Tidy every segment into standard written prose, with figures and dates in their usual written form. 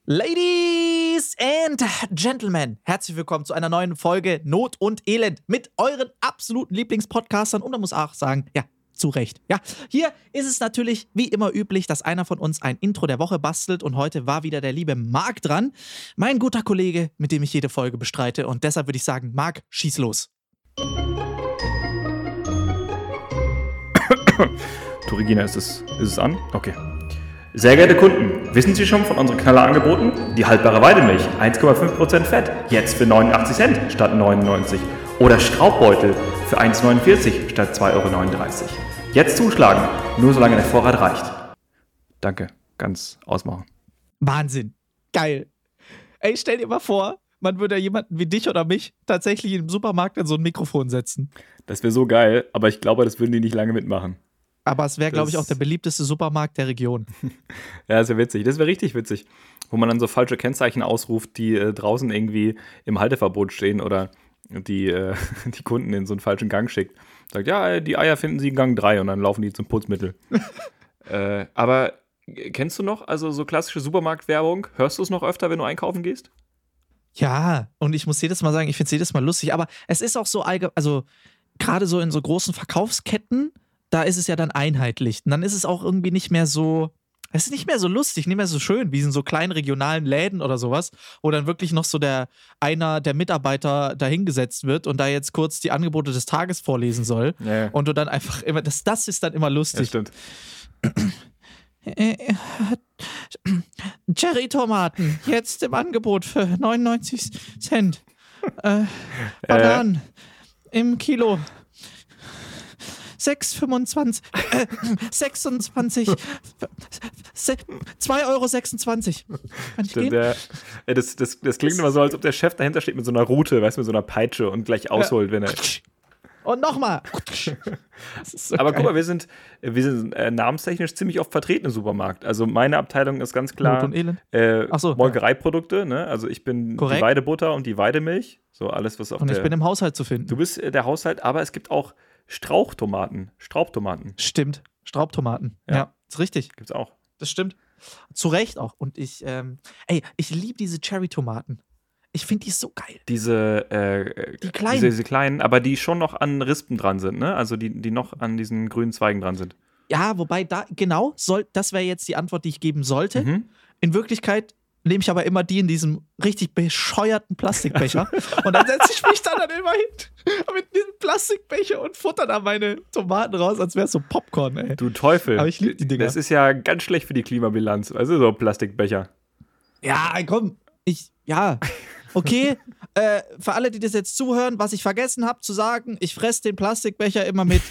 Ladies and Gentlemen, herzlich willkommen zu einer neuen Folge Not und Elend mit euren absoluten Lieblingspodcastern. Und man muss auch sagen, ja, zu Recht. Ja, hier ist es natürlich wie immer üblich, dass einer von uns ein Intro der Woche bastelt. Und heute war wieder der liebe Marc dran. Mein guter Kollege, mit dem ich jede Folge bestreite. Und deshalb würde ich sagen, Marc, schieß los. Du, Regina, ist es an? Okay. Sehr geehrte Kunden, wissen Sie schon von unseren Knallerangeboten? Die haltbare Weidemilch, 1,5% Fett, jetzt für 89 Cent statt 99. Oder Straubbeutel für 1,49 statt 2,39 €. Jetzt zuschlagen, nur solange der Vorrat reicht. Danke, ganz ausmachen. Wahnsinn. Geil. Ey, stell dir mal vor, man würde jemanden wie dich oder mich tatsächlich im Supermarkt in so ein Mikrofon setzen. Das wäre so geil, aber ich glaube, das würden die nicht lange mitmachen. Aber es wäre, glaube ich, auch der beliebteste Supermarkt der Region. Ja, das wäre witzig. Das wäre richtig witzig. Wo man dann so falsche Kennzeichen ausruft, die draußen irgendwie im Halteverbot stehen oder die Kunden in so einen falschen Gang schickt. Sagt, ja, die Eier finden Sie in Gang 3 und dann laufen die zum Putzmittel. Aber kennst du noch, also so klassische Supermarktwerbung? Hörst du es noch öfter, wenn du einkaufen gehst? Ja, und ich muss jedes Mal sagen, ich finde es jedes Mal lustig. Aber es ist auch so allgemein, also gerade so in so großen Verkaufsketten, da ist es ja dann einheitlich. Und dann ist es auch irgendwie nicht mehr so, es ist nicht mehr so lustig, nicht mehr so schön, wie in so kleinen regionalen Läden oder sowas, wo dann wirklich noch so einer der Mitarbeiter dahingesetzt wird und da jetzt kurz die Angebote des Tages vorlesen soll. Ja. Und du dann einfach immer, das ist dann immer lustig. Ja, stimmt. Cherry-Tomaten, jetzt im Angebot für 99 Cent. Bananen im Kilo. 6,25, 26, 2,26 €. Kann ich gehen? Das klingt immer so, als ob der Chef dahinter steht mit so einer Rute, weißt du, mit so einer Peitsche und gleich ausholt, wenn er. Und nochmal. So aber geil. guck mal, wir sind namenstechnisch ziemlich oft vertreten im Supermarkt. Also meine Abteilung ist ganz klar Not und Elend. Ach so, Molkereiprodukte, ne? Also ich bin Korrekt. die Weidebutter und die Weidemilch. So alles, was auf Und ich bin im Haushalt zu finden. Du bist der Haushalt, aber es gibt auch Straubtomaten. Stimmt. Straubtomaten. Ja, ist richtig. Gibt's auch. Das stimmt. Zu Recht auch. Und ich liebe diese Cherry-Tomaten. Ich finde die so geil. Diese kleinen. Diese kleinen, aber die schon noch an Rispen dran sind, ne? Also die noch an diesen grünen Zweigen dran sind. Ja, wobei das wäre jetzt die Antwort, die ich geben sollte. Mhm. In Wirklichkeit nehme ich aber immer die in diesem richtig bescheuerten Plastikbecher. Und dann setze ich mich dann immer hin mit diesem Plastikbecher und futter da meine Tomaten raus, als wäre es so Popcorn, ey. Du Teufel. Aber ich liebe die Dinger. Das ist ja ganz schlecht für die Klimabilanz. Also so Plastikbecher. Ja, komm. Okay, für alle, die das jetzt zuhören, was ich vergessen habe zu sagen, ich fresse den Plastikbecher immer mit.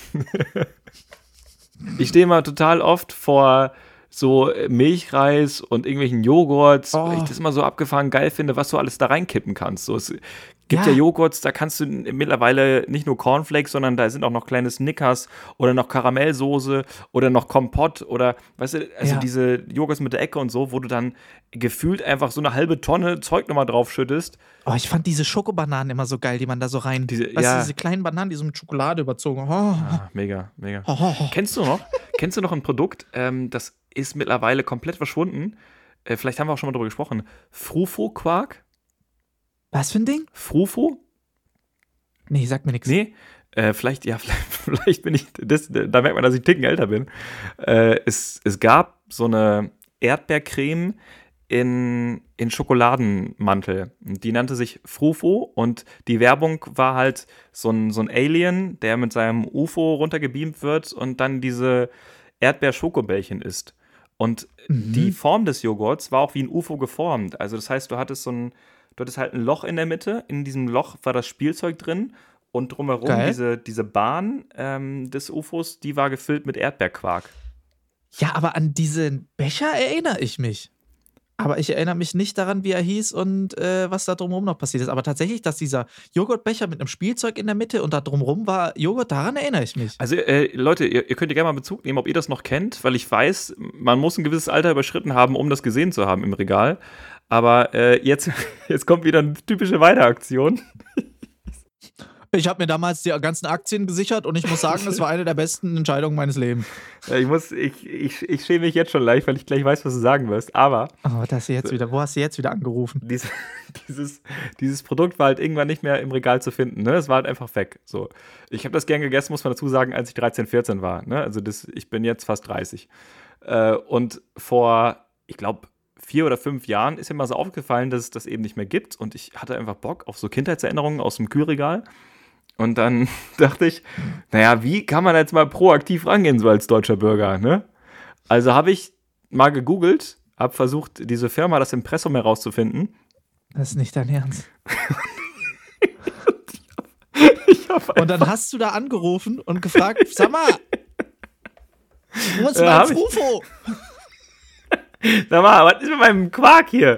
Ich stehe mal total oft vor so Milchreis und irgendwelchen Joghurts, weil ich das immer so abgefahren geil finde, was du alles da reinkippen kannst. So, es gibt ja Joghurts, da kannst du mittlerweile nicht nur Cornflakes, sondern da sind auch noch kleine Snickers oder noch Karamellsoße oder noch Kompott oder, weißt du, also diese Joghurts mit der Ecke und so, wo du dann gefühlt einfach so eine halbe Tonne Zeug nochmal drauf schüttest. Oh, ich fand diese Schokobananen immer so geil, die man da so rein. Diese kleinen Bananen, die so mit Schokolade überzogen. Mega. Kennst du noch ein Produkt, das ist mittlerweile komplett verschwunden? Vielleicht haben wir auch schon mal drüber gesprochen. Frufo-Quark? Was für ein Ding? Frufo? Nee, sagt mir nichts. Nee, vielleicht bin ich, da merkt man, dass ich einen Ticken älter bin. Es gab so eine Erdbeercreme in Schokoladenmantel. Die nannte sich Frufo und die Werbung war halt so ein Alien, der mit seinem UFO runtergebeamt wird und dann diese Erdbeer-Schokobällchen isst. Und die Form des Joghurts war auch wie ein UFO geformt. Also das heißt, du hattest halt ein Loch in der Mitte. In diesem Loch war das Spielzeug drin. Und drumherum diese Bahn des UFOs, die war gefüllt mit Erdbeerquark. Ja, aber an diesen Becher erinnere ich mich. Aber ich erinnere mich nicht daran, wie er hieß und was da drumherum noch passiert ist. Aber tatsächlich, dass dieser Joghurtbecher mit einem Spielzeug in der Mitte und da drumherum war Joghurt, daran erinnere ich mich. Also Leute, ihr könnt ja gerne mal Bezug nehmen, ob ihr das noch kennt, weil ich weiß, man muss ein gewisses Alter überschritten haben, um das gesehen zu haben im Regal. Aber jetzt kommt wieder eine typische Weiteraktion. Ich habe mir damals die ganzen Aktien gesichert und ich muss sagen, es war eine der besten Entscheidungen meines Lebens. Ja, ich schäme mich jetzt schon leicht, weil ich gleich weiß, was du sagen wirst. Aber Wo hast du jetzt wieder angerufen? dieses Produkt war halt irgendwann nicht mehr im Regal zu finden. Ne? Es war halt einfach weg. So. Ich habe das gern gegessen, muss man dazu sagen, als ich 13, 14 war. Ne? Also ich bin jetzt fast 30. Und vor, ich glaube, 4 oder 5 Jahren ist mir mal so aufgefallen, dass es das eben nicht mehr gibt. Und ich hatte einfach Bock auf so Kindheitserinnerungen aus dem Kühlregal. Und dann dachte ich, naja, wie kann man jetzt mal proaktiv rangehen, so als deutscher Bürger, ne? Also habe ich mal gegoogelt, habe versucht, diese Firma, das Impressum herauszufinden. Das ist nicht dein Ernst. Und dann hast du da angerufen und gefragt, sag mal, wo ist mein Frufo? Sag mal, was ist mit meinem Quark hier?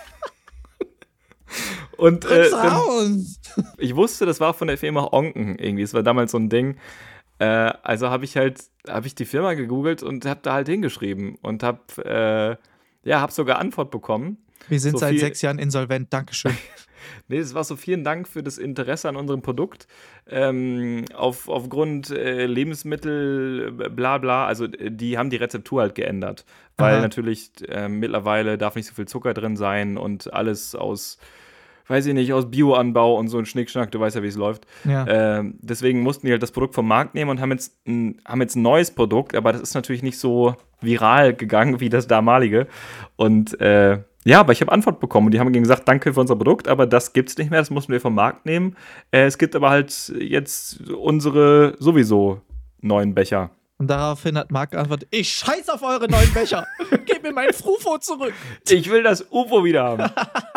Und ich wusste, das war von der Firma Onken irgendwie. Es war damals so ein Ding. Also habe ich die Firma gegoogelt und habe da halt hingeschrieben und habe sogar Antwort bekommen. Wir sind seit 6 Jahren insolvent. Dankeschön. Nee, es war so, vielen Dank für das Interesse an unserem Produkt. Aufgrund Lebensmittel, bla bla, also die haben die Rezeptur halt geändert. Weil natürlich mittlerweile darf nicht so viel Zucker drin sein und alles aus, weiß ich nicht, aus Bioanbau und so ein Schnickschnack, du weißt ja, wie es läuft. Ja. Deswegen mussten die halt das Produkt vom Markt nehmen und haben jetzt ein neues Produkt, aber das ist natürlich nicht so viral gegangen wie das damalige. Und aber ich habe Antwort bekommen und die haben gesagt, danke für unser Produkt, aber das gibt's nicht mehr, das mussten wir vom Markt nehmen. Es gibt aber halt jetzt unsere sowieso neuen Becher. Und daraufhin hat Marc geantwortet, ich scheiß auf eure neuen Becher. Gebt mir mein Frufo zurück. Ich will das UFO wieder haben.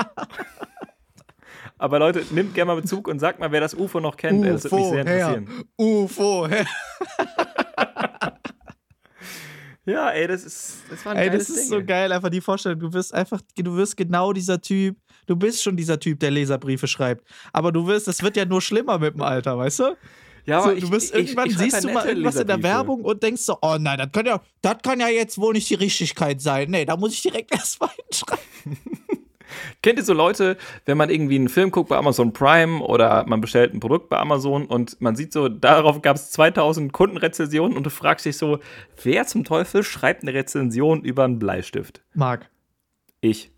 Aber Leute, nehmt gerne mal Bezug und sagt mal, wer das UFO noch kennt. Das würde mich sehr interessieren. UFO, her. Ja, ey, das war ein geiles Ding. Das ist so geil, einfach die Vorstellung. Du wirst genau dieser Typ, du bist schon dieser Typ, der Leserbriefe schreibt. Aber das wird ja nur schlimmer mit dem Alter, weißt du? Ja, aber irgendwann siehst du mal irgendwas in der Werbung und denkst so, oh nein, das kann ja jetzt wohl nicht die Richtigkeit sein. Nee, da muss ich direkt erst mal hinschreiben. Kennt ihr so Leute, wenn man irgendwie einen Film guckt bei Amazon Prime oder man bestellt ein Produkt bei Amazon und man sieht so, darauf gab es 2000 Kundenrezensionen und du fragst dich so, wer zum Teufel schreibt eine Rezension über einen Bleistift? Marc. Ich.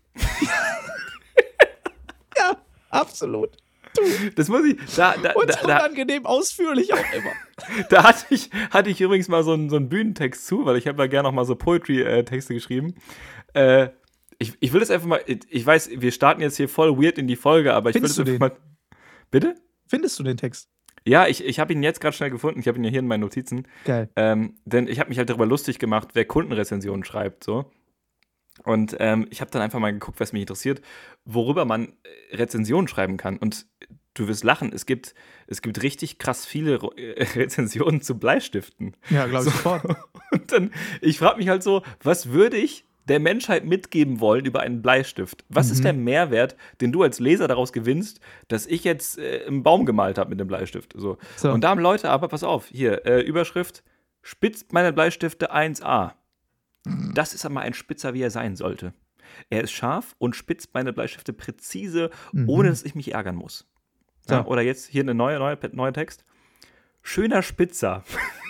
Ja, absolut. Das muss ich. Und unangenehm ausführlich auch immer. Da hatte ich übrigens mal so einen Bühnentext zu, weil ich habe ja gerne noch mal so Poetry-Texte geschrieben. Ich will das einfach mal. Ich weiß, wir starten jetzt hier voll weird in die Folge, aber ich will das einfach mal. Bitte? Findest du den Text? Ja, ich habe ihn jetzt gerade schnell gefunden. Ich habe ihn ja hier in meinen Notizen. Geil. Denn ich habe mich halt darüber lustig gemacht, wer Kundenrezensionen schreibt, so. Und ich habe dann einfach mal geguckt, was mich interessiert, worüber man Rezensionen schreiben kann. Und du wirst lachen, es gibt richtig krass viele Rezensionen zu Bleistiften. Ja, glaube ich sofort. Und dann, ich frage mich halt so, was würde ich der Menschheit mitgeben wollen über einen Bleistift? Was ist der Mehrwert, den du als Leser daraus gewinnst, dass ich jetzt einen Baum gemalt habe mit dem Bleistift? So. Und da haben Leute aber, pass auf, hier, Überschrift, spitzt meine Bleistifte 1A. Das ist aber ein Spitzer, wie er sein sollte. Er ist scharf und spitzt meine Bleistifte präzise, ohne dass ich mich ärgern muss. Ja, oder jetzt hier eine neue Text. Schöner Spitzer.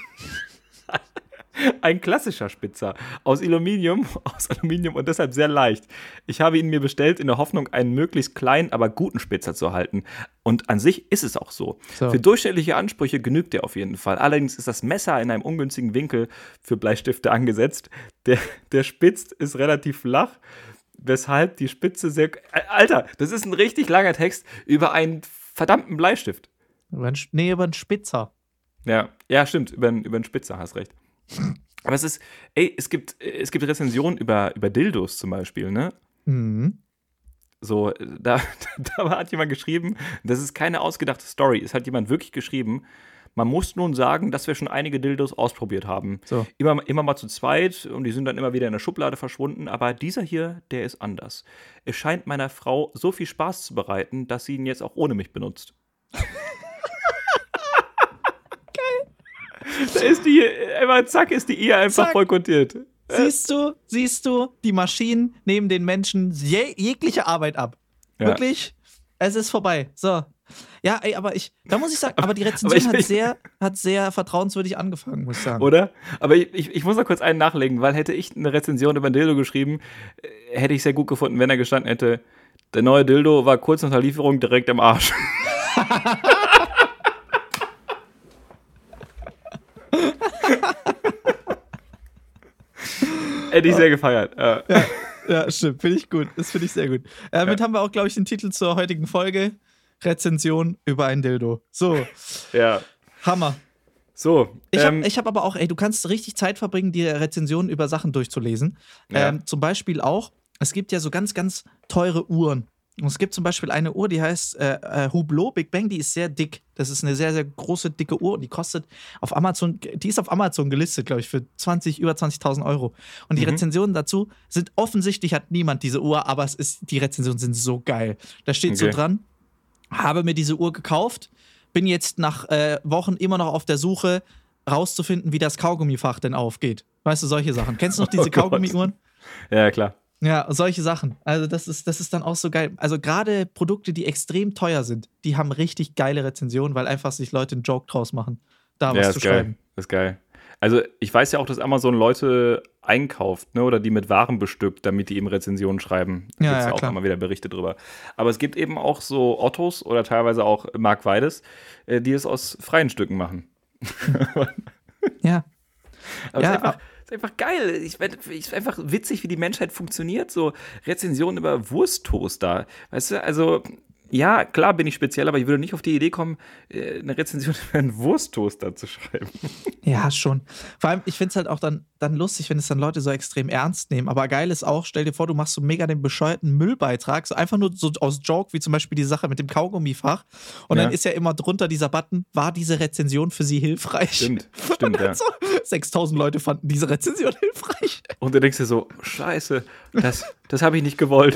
Ein klassischer Spitzer aus Aluminium und deshalb sehr leicht. Ich habe ihn mir bestellt in der Hoffnung, einen möglichst kleinen, aber guten Spitzer zu erhalten. Und an sich ist es auch so. Für durchschnittliche Ansprüche genügt er auf jeden Fall. Allerdings ist das Messer in einem ungünstigen Winkel für Bleistifte angesetzt. Der Spitz ist relativ flach, weshalb die Spitze sehr... Alter, das ist ein richtig langer Text über einen verdammten Bleistift. Über einen Spitzer. Ja, stimmt, über einen Spitzer, hast recht. Aber es gibt Rezensionen über Dildos zum Beispiel, ne? Mhm. So, da hat jemand geschrieben, das ist keine ausgedachte Story, es hat jemand wirklich geschrieben, man muss nun sagen, dass wir schon einige Dildos ausprobiert haben. So. Immer mal zu zweit und die sind dann immer wieder in der Schublade verschwunden, aber dieser hier, der ist anders. Es scheint meiner Frau so viel Spaß zu bereiten, dass sie ihn jetzt auch ohne mich benutzt. Da ist die, ist die Ehe einfach boykottiert. Siehst du, die Maschinen nehmen den Menschen jegliche Arbeit ab. Ja. Wirklich, es ist vorbei. So, Ja, ey, da muss ich sagen, aber die Rezension hat sehr vertrauenswürdig angefangen, muss ich sagen. Oder? Aber ich muss noch kurz einen nachlegen, weil hätte ich eine Rezension über ein Dildo geschrieben, hätte ich sehr gut gefunden, wenn er gestanden hätte, der neue Dildo war kurz nach der Lieferung direkt im Arsch. Hätte ich sehr gefeiert. Ja, stimmt. Finde ich gut. Das finde ich sehr gut. Damit haben wir auch, glaube ich, den Titel zur heutigen Folge. Rezension über ein Dildo. So. Ja. Hammer. So. Ich hab aber auch, du kannst richtig Zeit verbringen, die Rezensionen über Sachen durchzulesen. Ja. Zum Beispiel auch, es gibt ja so ganz, ganz teure Uhren. Und es gibt zum Beispiel eine Uhr, die heißt Hublot Big Bang, die ist sehr dick. Das ist eine sehr, sehr große, dicke Uhr und die kostet auf Amazon, die ist auf Amazon gelistet, glaube ich, für über 20.000 Euro. Und die Rezensionen dazu sind offensichtlich, hat niemand diese Uhr, aber die Rezensionen sind so geil. Da steht so dran, habe mir diese Uhr gekauft, bin jetzt nach Wochen immer noch auf der Suche, rauszufinden, wie das Kaugummifach denn aufgeht. Weißt du, solche Sachen. Kennst du noch diese Kaugummi-Uhren? Ja, klar. Ja, solche Sachen. Also das ist dann auch so geil. Also gerade Produkte, die extrem teuer sind, die haben richtig geile Rezensionen, weil einfach sich Leute einen Joke draus machen, da was zu schreiben. Das ist geil. Also ich weiß ja auch, dass Amazon Leute einkauft, ne, oder die mit Waren bestückt, damit die eben Rezensionen schreiben. Da gibt es ja auch immer wieder Berichte drüber. Aber es gibt eben auch so Ottos oder teilweise auch Mark Weides, die es aus freien Stücken machen. Ja. Aber es ist einfach geil. Ist einfach witzig, wie die Menschheit funktioniert. So Rezensionen über Wursttoaster. Weißt du, also, ja, klar bin ich speziell, aber ich würde nicht auf die Idee kommen, eine Rezension über einen Wursttoaster zu schreiben. Ja, schon. Vor allem, ich finde es halt auch dann lustig, wenn es dann Leute so extrem ernst nehmen. Aber geil ist auch, stell dir vor, du machst so mega den bescheuerten Müllbeitrag, so einfach nur so aus Joke, wie zum Beispiel die Sache mit dem Kaugummifach. Und dann ist ja immer drunter dieser Button, war diese Rezension für Sie hilfreich? Stimmt, ja. So, 6.000 Leute fanden diese Rezension hilfreich. Und du denkst dir so, scheiße, das habe ich nicht gewollt.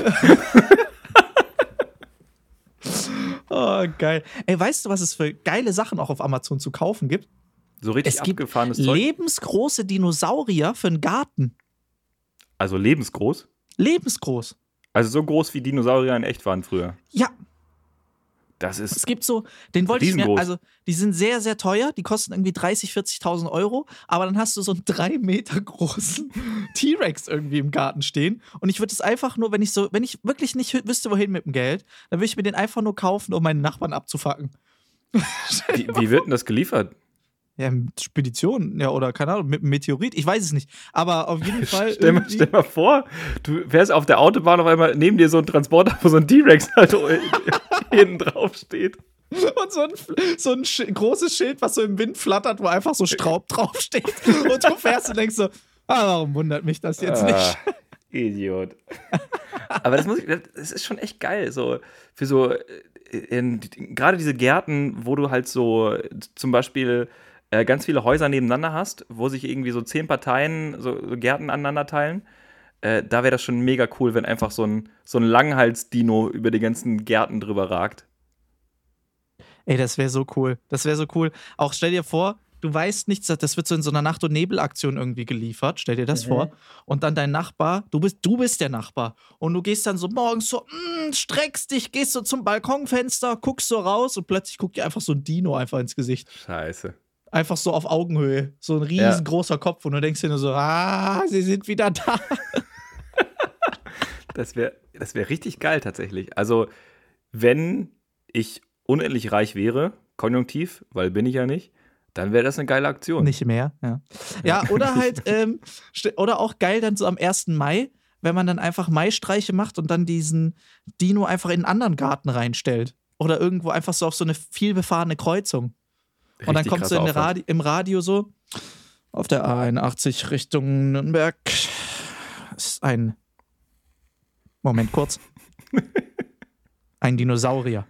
Oh, geil. Ey, weißt du, was es für geile Sachen auch auf Amazon zu kaufen gibt? So richtig abgefahrenes Zeug. Lebensgroße Dinosaurier für einen Garten. Also lebensgroß? Lebensgroß. Also so groß wie Dinosaurier in echt waren früher. Ja. Das ist Es gibt so, den wollte ich mir, riesengroß. also die sind sehr, sehr teuer, die kosten irgendwie 30.000, 40.000 Euro, aber dann hast du so einen 3 Meter großen T-Rex irgendwie im Garten stehen und ich würde es einfach nur, wenn ich wirklich nicht wüsste, wohin mit dem Geld, dann würde ich mir den einfach nur kaufen, um meinen Nachbarn abzufacken. Wie wird denn das geliefert? Ja, mit Spedition, ja, oder keine Ahnung, mit einem Meteorit, ich weiß es nicht. Aber auf jeden Fall. Stell mal vor, du fährst auf der Autobahn, auf einmal neben dir so ein Transporter, wo so ein T-Rex halt hinten drauf steht. Und so ein großes Schild, was so im Wind flattert, wo einfach so Straub draufsteht. Und du fährst und denkst so, warum wundert mich das jetzt nicht? Idiot. Aber das ist schon echt geil, so für so gerade diese Gärten, wo du halt so zum Beispiel ganz viele Häuser nebeneinander hast, wo sich irgendwie so 10 Parteien so Gärten aneinander teilen. Da wäre das schon mega cool, wenn einfach so ein Langhals-Dino über die ganzen Gärten drüber ragt. Ey, das wäre so cool. Das wäre so cool. Auch stell dir vor, du weißt nichts, das wird so in so einer Nacht- und Nebelaktion irgendwie geliefert. Stell dir das vor. Und dann dein Nachbar, du bist der Nachbar. Und du gehst dann so morgens so, streckst dich, gehst so zum Balkonfenster, guckst so raus und plötzlich guckt dir einfach so ein Dino einfach ins Gesicht. Scheiße. Einfach so auf Augenhöhe. So ein riesengroßer Kopf. Und du denkst dir nur so, sie sind wieder da. Das wär richtig geil tatsächlich. Also, wenn ich unendlich reich wäre, konjunktiv, weil bin ich ja nicht, dann wäre das eine geile Aktion. Nicht mehr, ja. Ja, oder halt, oder auch geil dann so am 1. Mai, wenn man dann einfach Maistreiche macht und dann diesen Dino einfach in einen anderen Garten reinstellt. Oder irgendwo einfach so auf so eine vielbefahrene Kreuzung. Und dann kommt so im Radio so, auf der A81 Richtung Nürnberg ist ein, Moment kurz, ein Dinosaurier.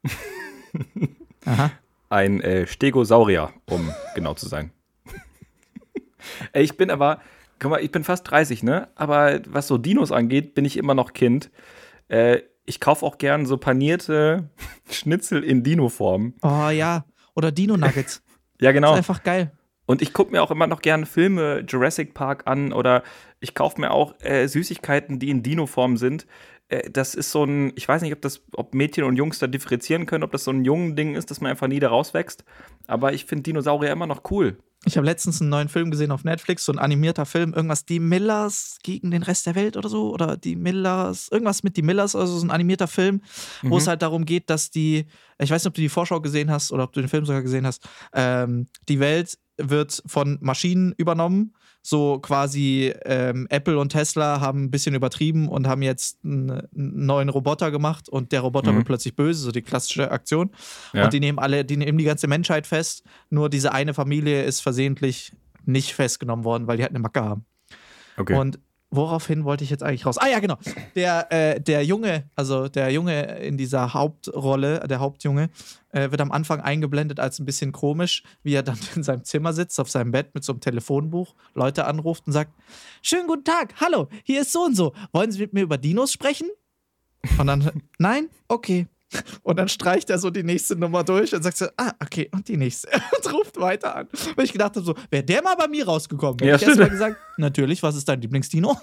Aha. Ein Stegosaurier, um genau zu sein. Ich bin aber, guck mal, ich bin fast 30, ne? Aber was so Dinos angeht, bin ich immer noch Kind. Ich kaufe auch gern so panierte Schnitzel in Dino-Form. Oh ja, oder Dino-Nuggets. Ja, genau. Das ist einfach geil. Und ich gucke mir auch immer noch gerne Filme Jurassic Park an oder ich kaufe mir auch Süßigkeiten, die in Dino-Form sind. das ist so ein, ich weiß nicht, ob Mädchen und Jungs da differenzieren können, ob das so ein Jungen-Ding ist, dass man einfach nie da rauswächst. Aber ich finde Dinosaurier immer noch cool. Ich habe letztens einen neuen Film gesehen auf Netflix, so ein animierter Film, irgendwas Die Millers gegen den Rest der Welt oder so, oder Die Millers, irgendwas mit Die Millers, also so ein animierter Film, wo es halt darum geht, dass ich weiß nicht, ob du die Vorschau gesehen hast oder ob du den Film sogar gesehen hast, die Welt wird von Maschinen übernommen, so quasi Apple und Tesla haben ein bisschen übertrieben und haben jetzt einen neuen Roboter gemacht und der Roboter wird plötzlich böse, so die klassische Aktion. Ja. Und die nehmen die ganze Menschheit fest, nur diese eine Familie ist versehentlich nicht festgenommen worden, weil die halt eine Macke haben. Okay. Und woraufhin wollte ich jetzt eigentlich raus? Ah ja, genau. Der Junge, also der Junge in dieser Hauptrolle, der Hauptjunge, wird am Anfang eingeblendet als ein bisschen komisch, wie er dann in seinem Zimmer sitzt, auf seinem Bett mit so einem Telefonbuch, Leute anruft und sagt: Schönen guten Tag, hallo, hier ist so und so. Wollen Sie mit mir über Dinos sprechen? Und dann, nein? Okay. Und dann streicht er so die nächste Nummer durch und sagt so: okay, und die nächste. Und ruft weiter an. Weil ich gedacht habe, so, wäre der mal bei mir rausgekommen, hätte ich erstmal gesagt, natürlich, was ist dein Lieblingsdino?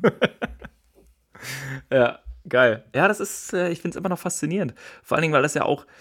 Ja, geil. Ja, das ist, ich finde es immer noch faszinierend. Vor allen Dingen, weil das ja auch,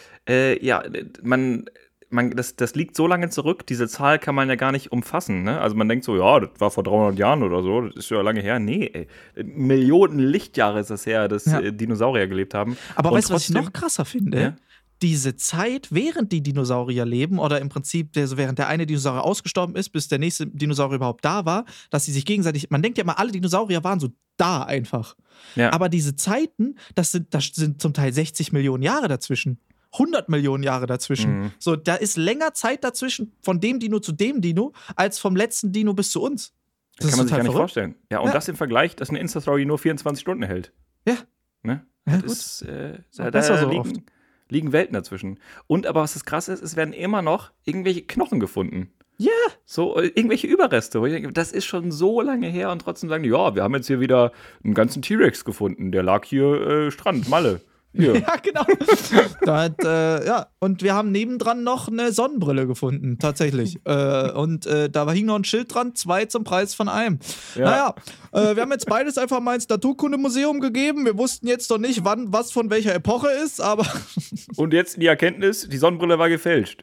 das liegt so lange zurück, diese Zahl kann man ja gar nicht umfassen, ne? Also man denkt so, ja, das war vor 300 Jahren oder so, das ist ja lange her. Nee, ey, Millionen Lichtjahre ist das her, dass Dinosaurier gelebt haben. Aber Und weißt du, was ich trotzdem- noch krasser finde? Ja? Diese Zeit, während die Dinosaurier leben, oder im Prinzip während der eine Dinosaurier ausgestorben ist, bis der nächste Dinosaurier überhaupt da war, dass sie sich gegenseitig, man denkt ja immer, alle Dinosaurier waren so da einfach. Ja. Aber diese Zeiten, das sind zum Teil 60 Millionen Jahre dazwischen. 100 Millionen Jahre dazwischen. So, da ist länger Zeit dazwischen von dem Dino zu dem Dino, als vom letzten Dino bis zu uns. Das kann man sich gar nicht verrückt. vorstellen. Ja, und das im Vergleich, dass eine Insta-Story nur 24 Stunden hält. Ja. Ne? Ja, Das gut. ist, Besser so liegen Welten dazwischen. Und aber was das Krasse ist, es werden immer noch irgendwelche Knochen gefunden. Ja. So, irgendwelche Überreste, wo ich denke, das ist schon so lange her und trotzdem sagen die, ja, wir haben jetzt hier wieder einen ganzen T-Rex gefunden, der lag hier Strand, Malle. Hier. Ja, genau. Und wir haben nebendran noch eine Sonnenbrille gefunden, tatsächlich. Da hing noch ein Schild dran, 2 zum Preis von einem. Ja. Naja, wir haben jetzt beides einfach mal ins Naturkundemuseum gegeben. Wir wussten jetzt noch nicht, wann was von welcher Epoche ist, aber. Und jetzt die Erkenntnis, die Sonnenbrille war gefälscht.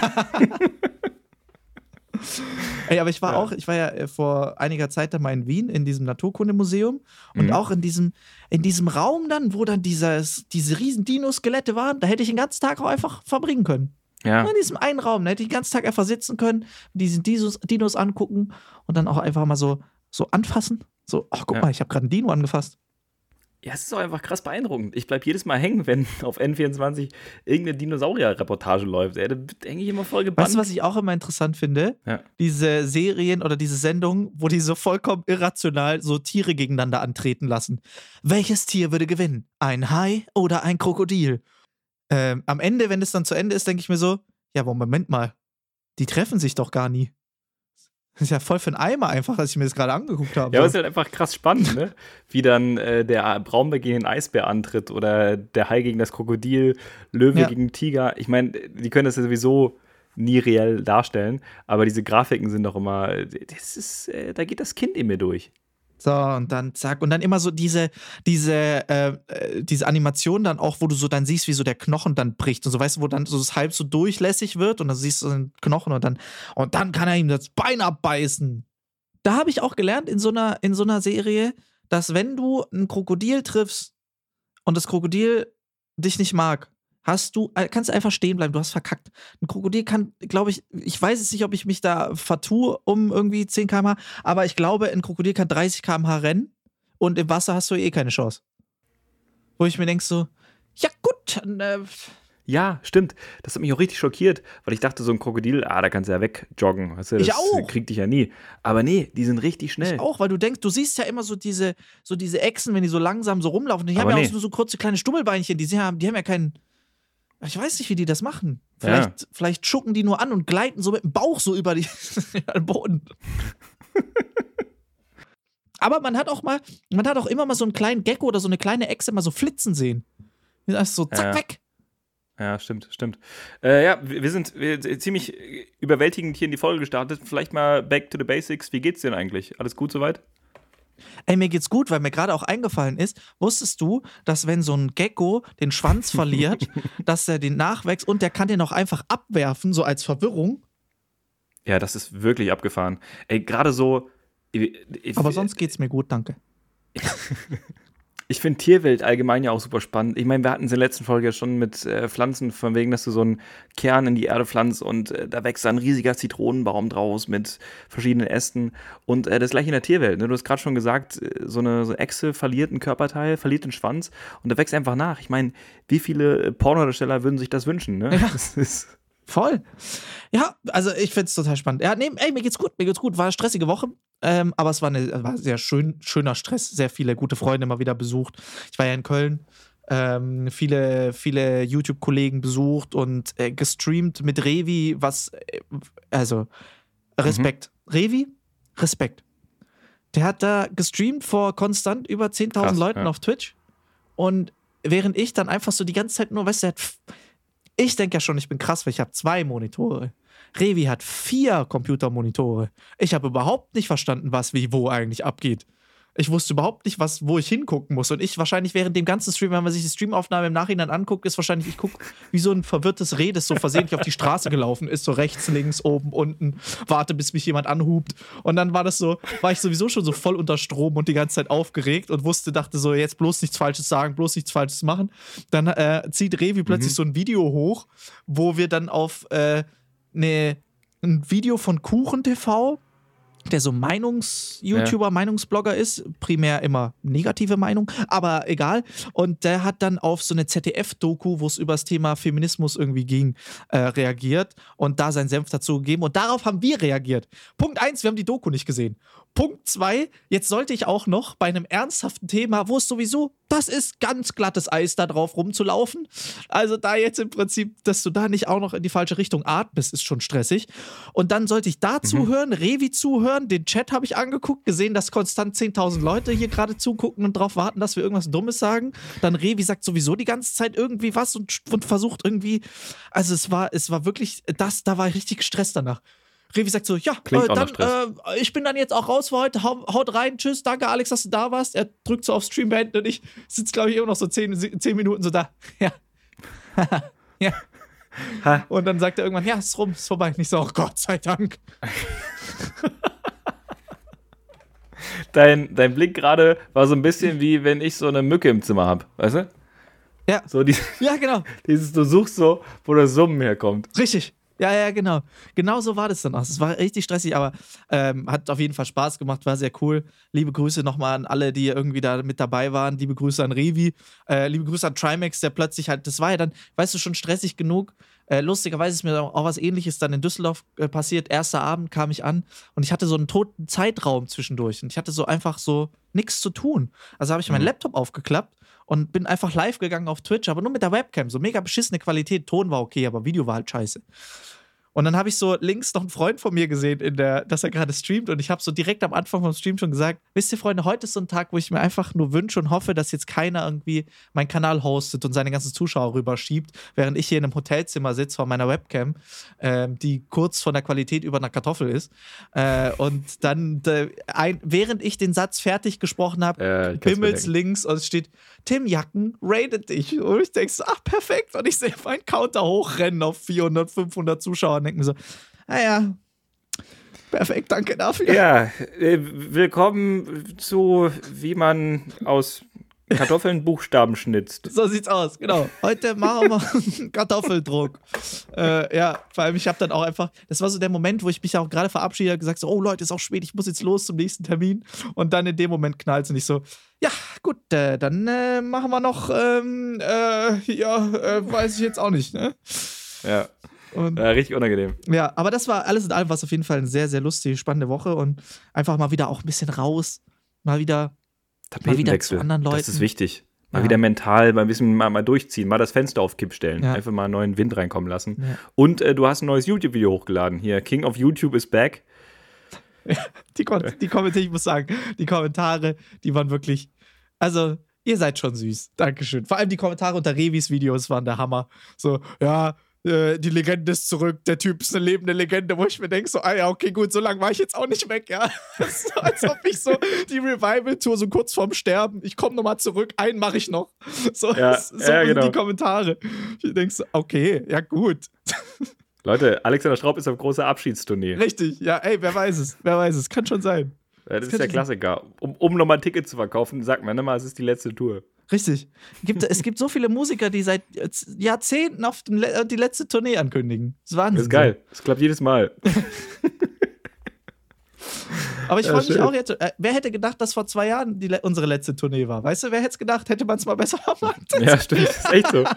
Ey, aber ich war ja vor einiger Zeit dann mal in Wien in diesem Naturkundemuseum und auch in diesem Raum dann, wo dann diese riesen Dino-Skelette waren, da hätte ich den ganzen Tag auch einfach verbringen können. Ja. Nur in diesem einen Raum, da hätte ich den ganzen Tag einfach sitzen können, diesen Dinos angucken und dann auch einfach mal so anfassen. So, ach guck mal, ich habe gerade einen Dino angefasst. Ja, es ist auch einfach krass beeindruckend. Ich bleibe jedes Mal hängen, wenn auf N24 irgendeine Dinosaurier-Reportage läuft. Da hänge ich immer voll gebannt. Weißt du, was ich auch immer interessant finde? Ja. Diese Serien oder diese Sendungen, wo die so vollkommen irrational so Tiere gegeneinander antreten lassen. Welches Tier würde gewinnen? Ein Hai oder ein Krokodil? Am Ende, wenn es dann zu Ende ist, denke ich mir so, ja, Moment mal, die treffen sich doch gar nie. Das ist ja voll für einen Eimer einfach, als ich mir das gerade angeguckt habe. Ja, aber es ist halt einfach krass spannend, ne? Wie dann der Braunbär gegen den Eisbär antritt oder der Hai gegen das Krokodil, Löwe gegen Tiger. Ich meine, die können das ja sowieso nie reell darstellen, aber diese Grafiken sind doch immer, da geht das Kind in mir durch. So, und dann zack. Und dann immer so diese Animation dann auch, wo du so dann siehst, wie so der Knochen dann bricht und so, weißt du, wo dann so das halb so durchlässig wird und dann siehst du den Knochen und dann kann er ihm das Bein abbeißen. Da habe ich auch gelernt in so einer Serie, dass wenn du ein Krokodil triffst und das Krokodil dich nicht mag, kannst du einfach stehen bleiben, du hast verkackt. Ein Krokodil kann, glaube ich weiß es nicht, ob ich mich da vertue um irgendwie 10 km/h, aber ich glaube, ein Krokodil kann 30 km/h rennen und im Wasser hast du eh keine Chance. Wo ich mir denke so, ja gut, Ja, stimmt. Das hat mich auch richtig schockiert, weil ich dachte, so ein Krokodil, da kannst du ja wegjoggen. Weißt du, das Ich auch. kriegt dich ja nie. Aber nee, die sind richtig schnell. ich auch, weil du denkst, du siehst ja immer so diese Echsen, wenn die so langsam so rumlaufen, die haben Aber ja nee. auch nur so kurze kleine Stummelbeinchen, die haben ja keinen. Ich weiß nicht, wie die das machen. Vielleicht schucken die nur an und gleiten so mit dem Bauch so über den Boden. Aber man hat auch immer mal so einen kleinen Gecko oder so eine kleine Echse mal so flitzen sehen. Das ist so zack, weg. Ja, stimmt. Wir sind ziemlich überwältigend hier in die Folge gestartet. Vielleicht mal back to the basics. Wie geht's denn eigentlich? Alles gut soweit? Ey, mir geht's gut, weil mir gerade auch eingefallen ist, wusstest du, dass wenn so ein Gecko den Schwanz verliert, dass er den nachwächst und der kann den auch einfach abwerfen, so als Verwirrung? Ja, das ist wirklich abgefahren. Ey, gerade so. Aber sonst geht's mir gut, danke. Ich finde Tierwelt allgemein ja auch super spannend. Ich meine, wir hatten es in der letzten Folge ja schon mit Pflanzen, von wegen, dass du so einen Kern in die Erde pflanzt und da wächst ein riesiger Zitronenbaum draus mit verschiedenen Ästen. Und das gleiche in der Tierwelt. Ne? Du hast gerade schon gesagt, so eine Echse verliert ein Körperteil, verliert den Schwanz und der wächst einfach nach. Ich meine, wie viele Pornodarsteller würden sich das wünschen? Ne? Ja. Das ist Voll. Ja, also ich finde es total spannend. Ja, nee, ey, mir geht's gut. War eine stressige Woche, aber es war sehr schöner Stress. Sehr viele gute Freunde mal wieder besucht. Ich war ja in Köln, viele YouTube-Kollegen besucht und gestreamt mit Revi, also Respekt. Revi, Respekt. Der hat da gestreamt vor konstant über 10.000 krass, Leuten ja. auf Twitch und während ich dann einfach so die ganze Zeit nur, weißt du, ich denke ja schon, ich bin krass, weil ich habe 2 Monitore. Revi hat 4 Computermonitore. Ich habe überhaupt nicht verstanden, was wie wo eigentlich abgeht. Ich wusste überhaupt nicht, wo ich hingucken muss. Und ich wahrscheinlich während dem ganzen Stream, wenn man sich die Streamaufnahme im Nachhinein anguckt, ist wahrscheinlich, ich gucke wie so ein verwirrtes Reh, das so versehentlich auf die Straße gelaufen ist, so rechts, links, oben, unten, warte, bis mich jemand anhupt. Und dann war ich sowieso schon so voll unter Strom und die ganze Zeit aufgeregt und dachte so, jetzt bloß nichts Falsches sagen, bloß nichts Falsches machen. Dann zieht Revi plötzlich so ein Video hoch, wo wir dann auf ein Video von Kuchen TV, der so Meinungs-YouTuber, Meinungsblogger ist, primär immer negative Meinung, aber egal. Und der hat dann auf so eine ZDF-Doku, wo es über das Thema Feminismus irgendwie ging, reagiert und da seinen Senf dazu gegeben. Und darauf haben wir reagiert. Punkt 1, wir haben die Doku nicht gesehen. Punkt 2, jetzt sollte ich auch noch bei einem ernsthaften Thema, wo es sowieso, das ist ganz glattes Eis, da drauf rumzulaufen. Also da jetzt im Prinzip, dass du da nicht auch noch in die falsche Richtung atmest, ist schon stressig. Und dann sollte ich da zuhören, Revi zuhören, den Chat habe ich angeguckt, gesehen, dass konstant 10.000 Leute hier gerade zugucken und drauf warten, dass wir irgendwas Dummes sagen. Dann Revi sagt sowieso die ganze Zeit irgendwie was und versucht irgendwie, also es war wirklich, da war ich richtig gestresst danach. Revi sagt so, ja, ich bin dann jetzt auch raus für heute, haut rein, tschüss, danke Alex, dass du da warst. Er drückt so auf Stream beenden und ich sitze, glaube ich, immer noch so 10 Minuten so da. Ja. Ja. Und dann sagt er irgendwann, ja, ist rum, ist vorbei. Und ich so, oh Gott sei Dank. Dein Blick gerade war so ein bisschen wie, wenn ich so eine Mücke im Zimmer habe, weißt du? Ja. So ja, genau. Du suchst so, wo das Summen herkommt. Richtig. Ja, genau. Genau so war das dann auch. Es war richtig stressig, aber hat auf jeden Fall Spaß gemacht, war sehr cool. Liebe Grüße nochmal an alle, die irgendwie da mit dabei waren. Liebe Grüße an Revi. Liebe Grüße an Trimax, der plötzlich halt, das war ja dann, weißt du, schon stressig genug. Lustigerweise ist mir auch was Ähnliches dann in Düsseldorf passiert. Erster Abend kam ich an und ich hatte so einen toten Zeitraum zwischendurch und ich hatte so einfach so nichts zu tun. Also habe ich meinen Laptop aufgeklappt und bin einfach live gegangen auf Twitch, aber nur mit der Webcam. So mega beschissene Qualität. Ton war okay, aber Video war halt scheiße. Und dann habe ich so links noch einen Freund von mir gesehen, dass er gerade streamt. Und ich habe so direkt am Anfang vom Stream schon gesagt, wisst ihr, Freunde, heute ist so ein Tag, wo ich mir einfach nur wünsche und hoffe, dass jetzt keiner irgendwie meinen Kanal hostet und seine ganzen Zuschauer rüberschiebt, während ich hier in einem Hotelzimmer sitze vor meiner Webcam, die kurz von der Qualität über einer Kartoffel ist. Und dann, während ich den Satz fertig gesprochen habe, bimmelt's links und es steht, Tim Jacken rated dich. Und ich denke so, ach, perfekt. Und ich sehe meinen Counter hochrennen auf 400, 500 Zuschauer und denke mir so, naja, perfekt, danke dafür. Ja, willkommen zu, wie man aus Kartoffeln Buchstaben schnitzt. So sieht's aus, genau. Heute machen wir Kartoffeldruck. Ja, vor allem, ich habe dann auch einfach, das war so der Moment, wo ich mich auch gerade verabschiedet habe, gesagt so, oh Leute, ist auch spät, ich muss jetzt los zum nächsten Termin. Und dann in dem Moment knallt es und ich so, ja, gut, dann machen wir noch, weiß ich jetzt auch nicht, ne? Ja. Richtig unangenehm. Ja, aber das war alles in allem, was auf jeden Fall eine sehr, sehr lustige, spannende Woche und einfach mal wieder auch ein bisschen raus, mal wieder zu anderen Leuten. Das ist wichtig. Mal wieder mental, mal ein bisschen mal durchziehen, mal das Fenster auf Kipp stellen, Ja. einfach mal einen neuen Wind reinkommen lassen. Ja. Und du hast ein neues YouTube-Video hochgeladen. Hier, King of YouTube is back. Die Kommentare, ich muss sagen, die Kommentare, die waren wirklich, also, ihr seid schon süß. Dankeschön. Vor allem die Kommentare unter Revis Videos waren der Hammer. So, ja, die Legende ist zurück, der Typ ist eine lebende Legende, wo ich mir denke, so, ja, okay, gut, so lange war ich jetzt auch nicht weg, ja. Das ist so, als ob ich so die Revival-Tour so kurz vorm Sterben, ich komme nochmal zurück, einen mache ich noch. So, genau. Die Kommentare. Ich denke so, okay, ja gut. Leute, Alexander Schraub ist auf großer Abschiedstournee. Richtig, ja, ey, wer weiß es, kann schon sein. Ja, das ist der Klassiker. Um nochmal ein Ticket zu verkaufen, sagt man immer, es ist die letzte Tour. Richtig. Es gibt so viele Musiker, die seit Jahrzehnten auf die letzte Tournee ankündigen. Das ist Wahnsinn. Das ist geil. Das klappt jedes Mal. Aber ich freue mich auch jetzt. Wer hätte gedacht, dass vor 2 Jahren unsere letzte Tournee war? Weißt du, wer hätte es gedacht? Hätte man es mal besser vermarktet? Ja, stimmt. Das ist echt so.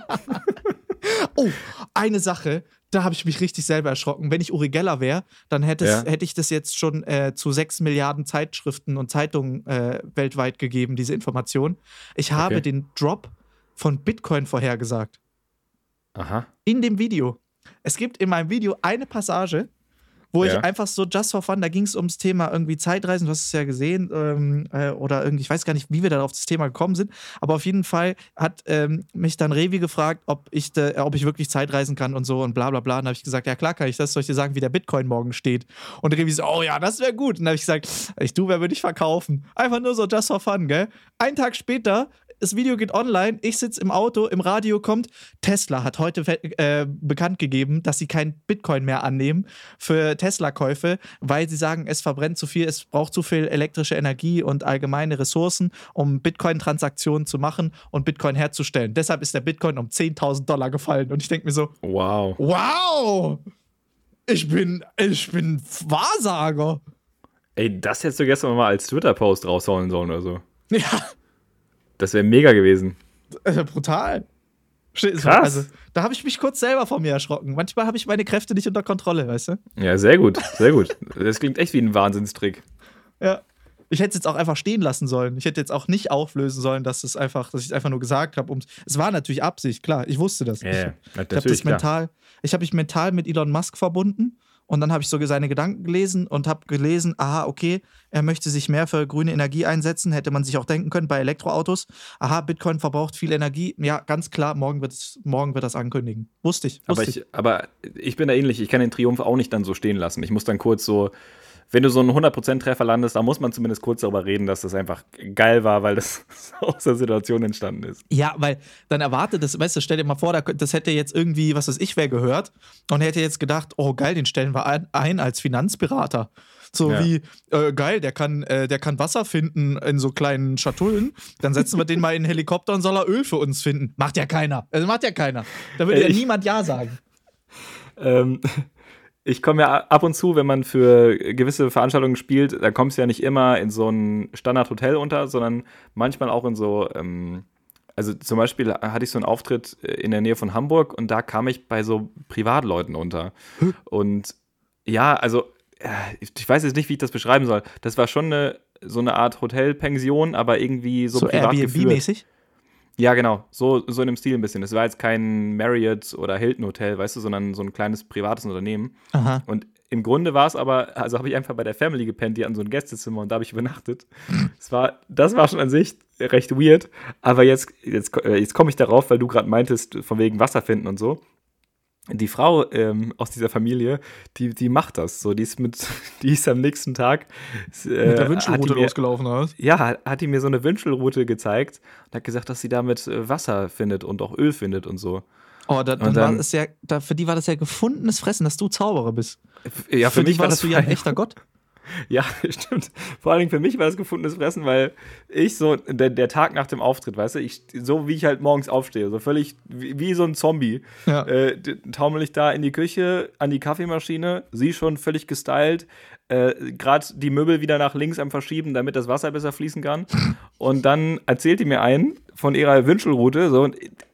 Oh, eine Sache, da habe ich mich richtig selber erschrocken. Wenn ich Uri Geller wäre, dann hätte ich das jetzt schon zu 6 Milliarden Zeitschriften und Zeitungen weltweit gegeben, diese Information. Ich habe den Drop von Bitcoin vorhergesagt. Aha. In dem Video. Es gibt in meinem Video eine Passage, wo ich einfach so just for fun, da ging es ums Thema irgendwie Zeitreisen, du hast es ja gesehen, oder irgendwie, ich weiß gar nicht, wie wir da auf das Thema gekommen sind, aber auf jeden Fall hat mich dann Revi gefragt, ob ich wirklich Zeitreisen kann und so und bla bla bla. Und dann habe ich gesagt, ja klar kann ich das, soll ich dir sagen, wie der Bitcoin morgen steht? Und Revi so, oh ja, das wäre gut. Und dann habe ich gesagt, wer würde ich verkaufen? Einfach nur so just for fun, gell? Einen Tag später, das Video geht online, ich sitze im Auto, im Radio kommt, Tesla hat heute bekannt gegeben, dass sie kein Bitcoin mehr annehmen für Tesla-Käufe, weil sie sagen, es verbrennt zu viel, es braucht zu viel elektrische Energie und allgemeine Ressourcen, um Bitcoin-Transaktionen zu machen und Bitcoin herzustellen. Deshalb ist der Bitcoin um $10.000 gefallen. Und ich denke mir so, wow! Ich bin Wahrsager. Ey, das hättest du gestern mal als Twitter-Post raushauen sollen oder so. Ja. Das wäre mega gewesen. Brutal. Krass. Also, da habe ich mich kurz selber von mir erschrocken. Manchmal habe ich meine Kräfte nicht unter Kontrolle, weißt du? Ja, sehr gut, sehr gut. Das klingt echt wie ein Wahnsinnstrick. Ja. Ich hätte es jetzt auch einfach stehen lassen sollen. Ich hätte jetzt auch nicht auflösen sollen, dass ich es einfach nur gesagt habe. Es war natürlich Absicht, klar. Ich wusste das. Ja, ich habe mich mental mit Elon Musk verbunden. Und dann habe ich so seine Gedanken gelesen und habe gelesen, aha, okay, er möchte sich mehr für grüne Energie einsetzen, hätte man sich auch denken können bei Elektroautos. Aha, Bitcoin verbraucht viel Energie. Ja, ganz klar, morgen wird das ankündigen. Wusste ich. Aber ich bin da ähnlich, ich kann den Triumph auch nicht dann so stehen lassen. Ich muss dann kurz so, wenn du so einen 100%-Treffer landest, dann muss man zumindest kurz darüber reden, dass das einfach geil war, weil das aus der Situation entstanden ist. Ja, weil dann erwartet das, weißt du, stell dir mal vor, das hätte jetzt irgendwie, was weiß ich, wer gehört und hätte jetzt gedacht, oh geil, den stellen wir ein als Finanzberater. So wie, geil, der kann Wasser finden in so kleinen Schatullen, dann setzen wir den mal in einen Helikopter und soll er Öl für uns finden. Macht ja keiner. Da würde ja niemand Ja sagen. Ich komme ja ab und zu, wenn man für gewisse Veranstaltungen spielt, da kommst du ja nicht immer in so ein Standardhotel unter, sondern manchmal auch in so, also zum Beispiel hatte ich so einen Auftritt in der Nähe von Hamburg und da kam ich bei so Privatleuten unter. Und ja, also ich weiß jetzt nicht, wie ich das beschreiben soll. Das war schon so eine Art Hotelpension, aber irgendwie so privat Airbnb-mäßig? Ja, genau. So in dem Stil ein bisschen. Es war jetzt kein Marriott oder Hilton Hotel, weißt du, sondern so ein kleines privates Unternehmen. Aha. Und im Grunde war es aber, also habe ich einfach bei der Family gepennt, die an so ein Gästezimmer und da habe ich übernachtet. Das war schon an sich recht weird. Aber jetzt komme ich darauf, weil du gerade meintest, von wegen Wasser finden und so. Die Frau aus dieser Familie, die macht das. So, die ist am nächsten Tag mit der Wünschelrute losgelaufen, oder was? Ja, hat die mir so eine Wünschelrute gezeigt und hat gesagt, dass sie damit Wasser findet und auch Öl findet und so. Oh, für die war das ja gefundenes Fressen, dass du Zauberer bist. Ja, für mich warst du ja ein echter Gott. Ja, stimmt. Vor allen Dingen für mich war das gefundenes Fressen, weil ich so, der Tag nach dem Auftritt, weißt du, so wie ich halt morgens aufstehe, so völlig wie so ein Zombie, taumel ich da in die Küche, an die Kaffeemaschine, sie schon völlig gestylt, gerade die Möbel wieder nach links am Verschieben, damit das Wasser besser fließen kann. Und dann erzählt die mir von ihrer Wünschelrute, so, und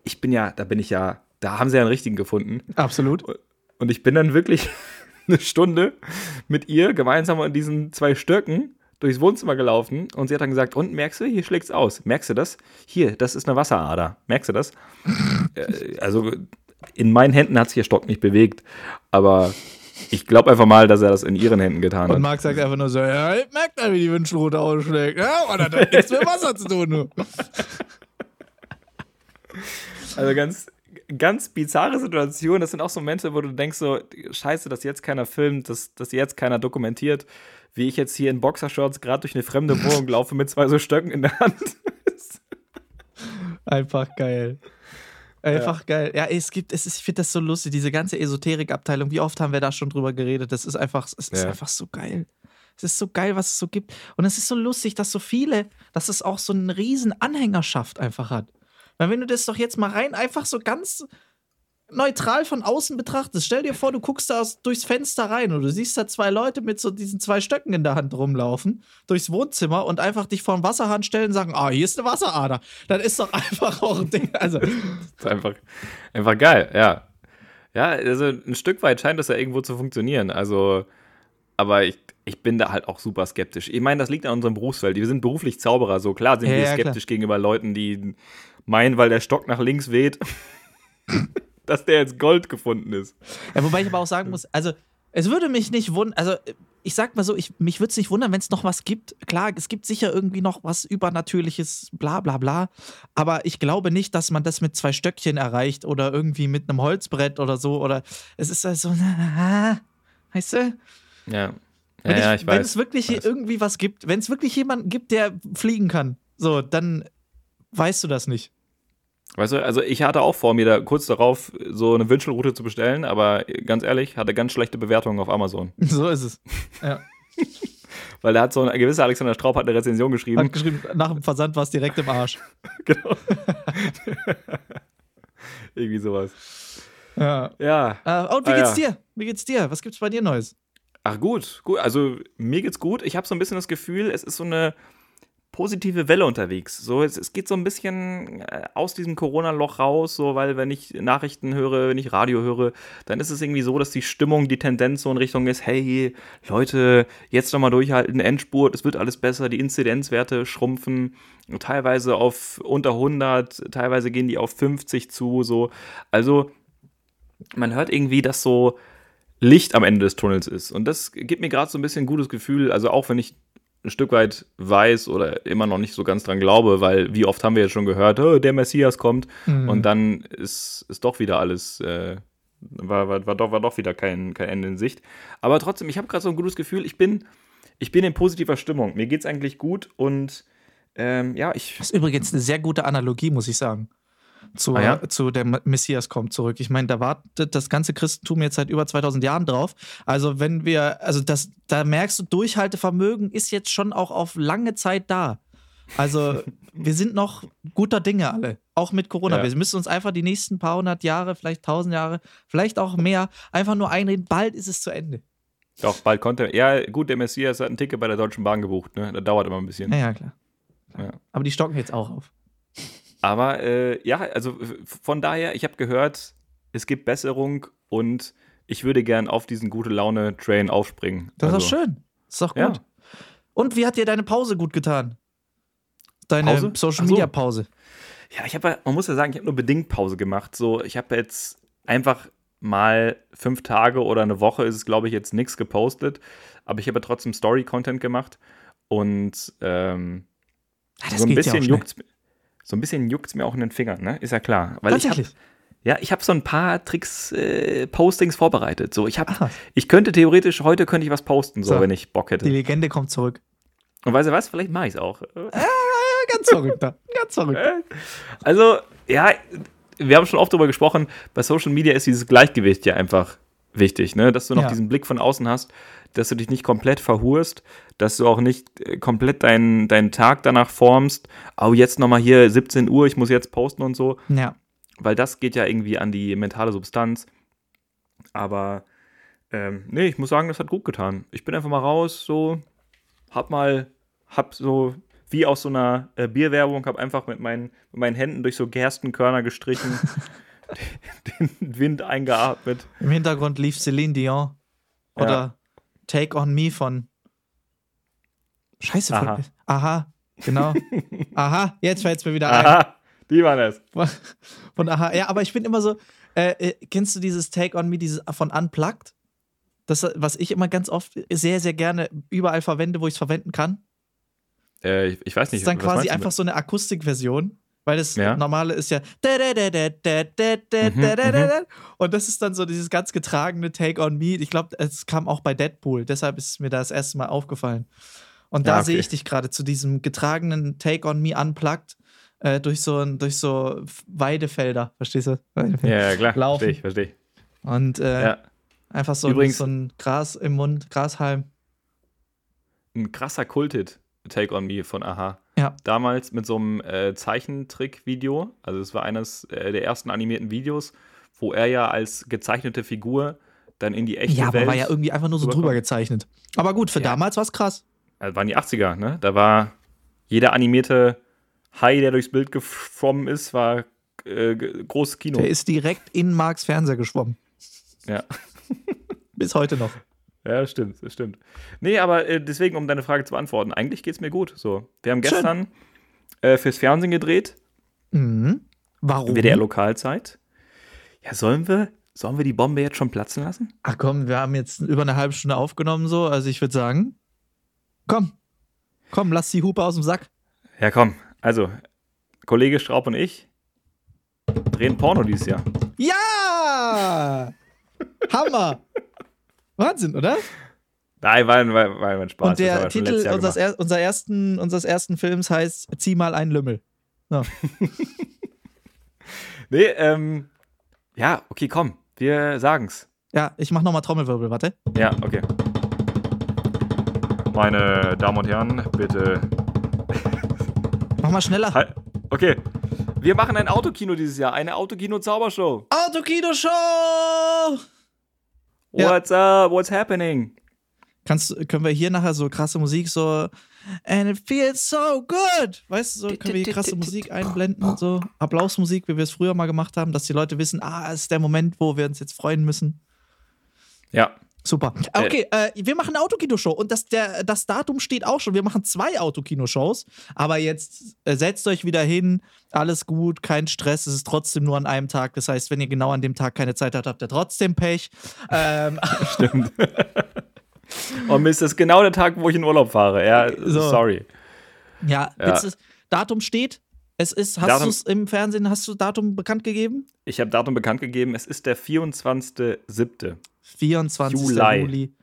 da haben sie ja einen richtigen gefunden. Absolut. Und ich bin dann wirklich eine Stunde mit ihr gemeinsam an diesen 2 Stöcken durchs Wohnzimmer gelaufen und sie hat dann gesagt, und merkst du, hier schlägt's aus. Merkst du das? Hier, das ist eine Wasserader. Merkst du das? Also in meinen Händen hat sich der Stock nicht bewegt, aber ich glaube einfach mal, dass er das in ihren Händen getan hat. Und Marc sagt einfach nur so, ja, ich merke da, wie die Wünschelrute ausschlägt. Ja, und das hat nichts mit Wasser zu tun. Also ganz, ganz bizarre Situation. Das sind auch so Momente, wo du denkst so, scheiße, dass jetzt keiner filmt, dass jetzt keiner dokumentiert, wie ich jetzt hier in Boxershorts gerade durch eine fremde Wohnung laufe mit 2 so Stöcken in der Hand. Einfach geil. Einfach geil. Ja, ich finde das so lustig, diese ganze Esoterik-Abteilung. Wie oft haben wir da schon drüber geredet? Es ist einfach so geil. Es ist so geil, was es so gibt. Und es ist so lustig, dass dass es auch so eine riesen Anhängerschaft einfach hat. Weil wenn du das doch jetzt mal einfach so ganz neutral von außen betrachtest, stell dir vor, du guckst da durchs Fenster rein und du siehst da 2 Leute mit so diesen 2 Stöcken in der Hand rumlaufen, durchs Wohnzimmer und einfach dich vor den Wasserhahn stellen und sagen, hier ist eine Wasserader. Dann ist doch einfach auch ein Ding. Also. Das ist einfach geil, ja. Ja, also ein Stück weit scheint das ja irgendwo zu funktionieren. Also, aber ich bin da halt auch super skeptisch. Ich meine, das liegt an unserem Berufsfeld. Wir sind beruflich Zauberer, so klar sind wir skeptisch gegenüber Leuten, die meinen, weil der Stock nach links weht, dass der jetzt Gold gefunden ist. Ja, wobei ich aber auch sagen muss, also es würde mich nicht wundern, also ich sag mal so, mich würde es nicht wundern, wenn es noch was gibt. Klar, es gibt sicher irgendwie noch was Übernatürliches, bla bla bla, aber ich glaube nicht, dass man das mit 2 Stöckchen erreicht oder irgendwie mit einem Holzbrett oder so, oder es ist halt so, weißt du? Ja. Ich weiß. Wenn es wirklich irgendwie was gibt, wenn es wirklich jemanden gibt, der fliegen kann, so, dann weißt du das nicht. Weißt du, also ich hatte auch vor, mir da kurz darauf so eine Wünschelroute zu bestellen, aber ganz ehrlich, hatte ganz schlechte Bewertungen auf Amazon. So ist es, ja. Weil da hat so ein gewisser Alexander Straub eine Rezension geschrieben. Hat geschrieben, nach dem Versand war es direkt im Arsch. Genau. Irgendwie sowas. Ja. Und wie geht's dir? Wie geht's dir? Was gibt's bei dir Neues? Ach gut. Also mir geht's gut. Ich habe so ein bisschen das Gefühl, es ist so eine positive Welle unterwegs. So, es geht so ein bisschen aus diesem Corona-Loch raus, so, weil wenn ich Nachrichten höre, wenn ich Radio höre, dann ist es irgendwie so, dass die Stimmung, die Tendenz so in Richtung ist, hey, Leute, jetzt nochmal durchhalten, Endspurt, es wird alles besser, die Inzidenzwerte schrumpfen, teilweise auf unter 100, teilweise gehen die auf 50 zu, so. Also, man hört irgendwie, dass so Licht am Ende des Tunnels ist. Und das gibt mir gerade so ein bisschen ein gutes Gefühl, also auch wenn ich ein Stück weit weiß oder immer noch nicht so ganz dran glaube, weil wie oft haben wir jetzt schon gehört, der Messias kommt und dann ist doch wieder alles, war doch wieder kein Ende in Sicht. Aber trotzdem, ich habe gerade so ein gutes Gefühl, ich bin in positiver Stimmung. Mir geht's eigentlich gut und Das ist übrigens eine sehr gute Analogie, muss ich sagen. Zu der Messias kommt zurück. Ich meine, da wartet das ganze Christentum jetzt seit über 2000 Jahren drauf. Also da merkst du, Durchhaltevermögen ist jetzt schon auch auf lange Zeit da. Also wir sind noch guter Dinge alle, auch mit Corona. Ja. Wir müssen uns einfach die nächsten paar 100 Jahre, vielleicht 1000 Jahre, vielleicht auch mehr, einfach nur einreden, bald ist es zu Ende. Doch, bald konnte. Ja, gut, der Messias hat ein Ticket bei der Deutschen Bahn gebucht, ne? Das dauert immer ein bisschen. Ja, klar. Ja. Aber die stocken jetzt auch auf. Aber also von daher, ich habe gehört, es gibt Besserung und ich würde gern auf diesen Gute-Laune-Train aufspringen. Das ist doch schön. Das ist doch gut. Ja. Und wie hat dir deine Pause gut getan? Deine Social-Media-Pause? Ja, man muss ja sagen, ich habe nur bedingt Pause gemacht. So, ich habe jetzt einfach mal 5 Tage oder eine Woche ist es, glaube ich, jetzt nichts gepostet. Aber ich habe trotzdem Story-Content gemacht und so ein bisschen juckt's mir auch in den Fingern, ne? Ist ja klar. Weil tatsächlich? Ich habe so ein paar Tricks, Postings vorbereitet. So, ich könnte theoretisch, heute könnte ich was posten, so, wenn ich Bock hätte. Die Legende kommt zurück. Und weißt du was? Vielleicht mache ich es auch. Ganz verrückter. Ganz verrückter. Also, wir haben schon oft darüber gesprochen, bei Social Media ist dieses Gleichgewicht ja einfach wichtig, ne? Dass du noch diesen Blick von außen hast, dass du dich nicht komplett verhurst, dass du auch nicht komplett deinen Tag danach formst, jetzt nochmal hier 17 Uhr, ich muss jetzt posten und so. Ja. Weil das geht ja irgendwie an die mentale Substanz. Aber ich muss sagen, das hat gut getan. Ich bin einfach mal raus, so, hab so wie aus so einer Bierwerbung, hab einfach mit meinen Händen durch so Gerstenkörner gestrichen, den Wind eingeatmet. Im Hintergrund lief Celine Dion oder Take on Me von Scheiße, Aha, genau. Aha, jetzt fällt es mir wieder ein. Aha, die waren es. Von Aha, ja, aber ich bin immer so, kennst du dieses Take on Me, dieses von Unplugged? Das, was ich immer ganz oft sehr, sehr gerne überall verwende, wo ich es verwenden kann. Ich weiß nicht. Das ist dann quasi einfach so eine Akustikversion, Weil das Ja. Normale ist ja und das ist dann so dieses ganz getragene Take on Me. Ich glaube, es kam auch bei Deadpool, deshalb ist mir das erste Mal aufgefallen. Und da Ja, okay. sehe ich dich gerade zu diesem getragenen Take on Me unplugged durch so Weidefelder, verstehst du? Ja, klar. Laufen. Verstehe ich. Und Ja. einfach so Übrigens- ein Gras im Mund, Grashalm. Ein krasser Kulthit, Take on Me von Aha. Ja. Damals mit so einem Zeichentrick-Video. Also es war eines der ersten animierten Videos, wo er ja als gezeichnete Figur dann in die echte Ja, aber Welt war ja irgendwie einfach nur so rüberkommt. drüber gezeichnet. Aber gut, für Ja. damals war es krass. Also waren die 80er, ne? Da war jeder animierte Hai, der durchs Bild geschwommen ist, war großes Kino. Der ist direkt in Marks Fernseher geschwommen. Ja. Bis heute noch. Ja, das stimmt. Nee, aber deswegen, um deine Frage zu beantworten, eigentlich geht's mir gut. So. Wir haben Schön. gestern fürs Fernsehen gedreht, Mhm. Warum? WDR Lokalzeit. Ja, sollen wir die Bombe jetzt schon platzen lassen? Ach komm, wir haben jetzt über eine halbe Stunde aufgenommen, so. Also ich würde sagen, komm, lass die Hupe aus dem Sack. Ja, komm. Also, Kollege Straub und ich drehen Porno dieses Jahr. Ja! Hammer! Wahnsinn, oder? Nein, war ein Spaß. Und Das haben der wir schon Titel letztes Jahr gemacht. unseres ersten Films heißt Zieh mal einen Lümmel. Nee, ja, okay, komm. Wir sagen's. Ja, ich mach nochmal Trommelwirbel, warte. Ja, okay. Meine Damen und Herren, bitte. Mach mal schneller. Halt. Okay. Wir machen ein Autokino dieses Jahr. Eine Autokino-Zaubershow. Autokino-Show! Ja. What's up? What's happening? Können wir hier nachher so krasse Musik so And it feels so good. Weißt du, so können wir hier krasse Musik einblenden, so Applausmusik, wie wir es früher mal gemacht haben, dass die Leute wissen, es ist der Moment, wo wir uns jetzt freuen müssen. Ja. Super. Okay, wir machen eine Autokino-Show und das Datum steht auch schon. Wir machen 2 Autokino-Shows, aber jetzt setzt euch wieder hin, alles gut, kein Stress, es ist trotzdem nur an einem Tag. Das heißt, wenn ihr genau an dem Tag keine Zeit habt, habt ihr trotzdem Pech. Stimmt. Oh Mist, das ist genau der Tag, wo ich in Urlaub fahre. Ja, So. sorry. Ja, Ja. Datum steht. Hast du es im Fernsehen, hast du Datum bekannt gegeben? Ich habe Datum bekannt gegeben. Es ist der 24.07. 24. Juli. Juli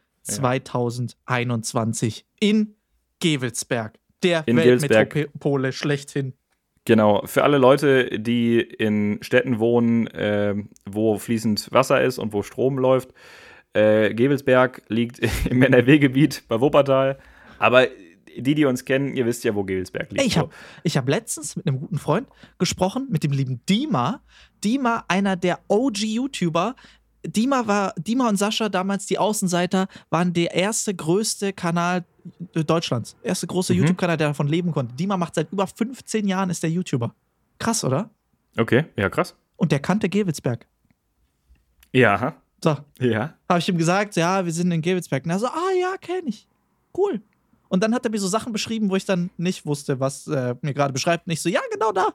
2021 in Gevelsberg, der In Gevelsberg. Weltmetropole schlechthin. Genau, für alle Leute, die in Städten wohnen, wo fließend Wasser ist und wo Strom läuft. Gevelsberg liegt im NRW-Gebiet bei Wuppertal. Aber die uns kennen, ihr wisst ja, wo Gevelsberg liegt. Ich hab letztens mit einem guten Freund gesprochen, mit dem lieben Dima. Dima, einer der OG-YouTuber. Dima und Sascha, damals die Außenseiter, waren der erste größte Kanal Deutschlands. Erste große YouTube-Kanal, der davon leben konnte. Dima macht seit über 15 Jahren, ist der YouTuber. Krass, oder? Okay, ja, krass. Und der kannte Gevelsberg. Ja, So, ja. habe ich ihm gesagt, ja, wir sind in Gevelsberg. Und er so, ja, kenne ich. Cool. Und dann hat er mir so Sachen beschrieben, wo ich dann nicht wusste, was er mir gerade beschreibt. Und ich so, ja, genau da.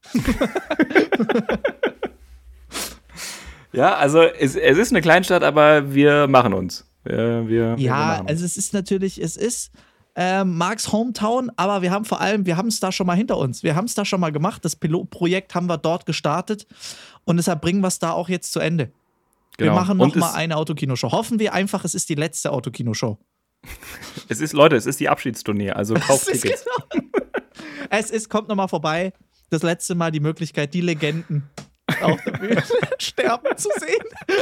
Ja, also es ist eine Kleinstadt, aber wir machen uns. Wir Ja, machen uns. also es ist Marks Hometown, aber wir haben es da schon mal hinter uns. Wir haben es da schon mal gemacht. Das Pilotprojekt haben wir dort gestartet. Und deshalb bringen wir es da auch jetzt zu Ende. Genau. Wir machen Und noch mal eine Autokino-Show. Hoffen wir einfach, es ist die letzte Autokino-Show. es ist die Abschiedstournee, also kauft Es ist Tickets. genau. Kommt noch mal vorbei. Das letzte Mal die Möglichkeit, die Legenden auf der Bühne sterben zu sehen.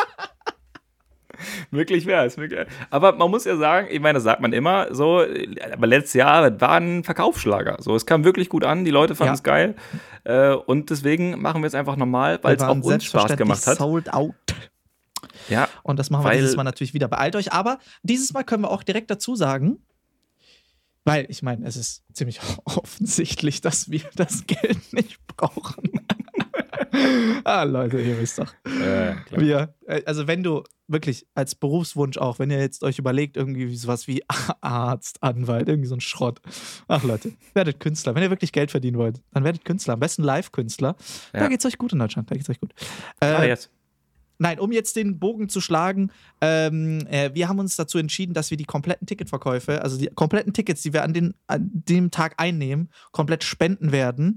Möglich wäre es. Aber man muss ja sagen, ich meine, das sagt man immer so, aber letztes Jahr war ein Verkaufsschlager. So, es kam wirklich gut an, die Leute fanden es geil. Und deswegen machen wir es einfach normal, weil es auch uns Spaß gemacht hat. Sold out. Ja, Und das machen wir dieses Mal natürlich wieder. Beeilt euch, aber dieses Mal können wir auch direkt dazu sagen, weil ich meine, es ist ziemlich offensichtlich, dass wir das Geld nicht brauchen. Leute, ihr wisst doch. klar. Also wenn du wirklich als Berufswunsch auch, wenn ihr jetzt euch überlegt, irgendwie sowas wie Arzt, Anwalt, irgendwie so ein Schrott. Ach Leute, werdet Künstler. Wenn ihr wirklich Geld verdienen wollt, dann werdet Künstler. Am besten Live-Künstler. Ja. Da geht's euch gut in Deutschland. Da geht's euch gut. Jetzt. Nein, um jetzt den Bogen zu schlagen, wir haben uns dazu entschieden, dass wir die kompletten Ticketverkäufe, also die kompletten Tickets, die wir an dem Tag einnehmen, komplett spenden werden.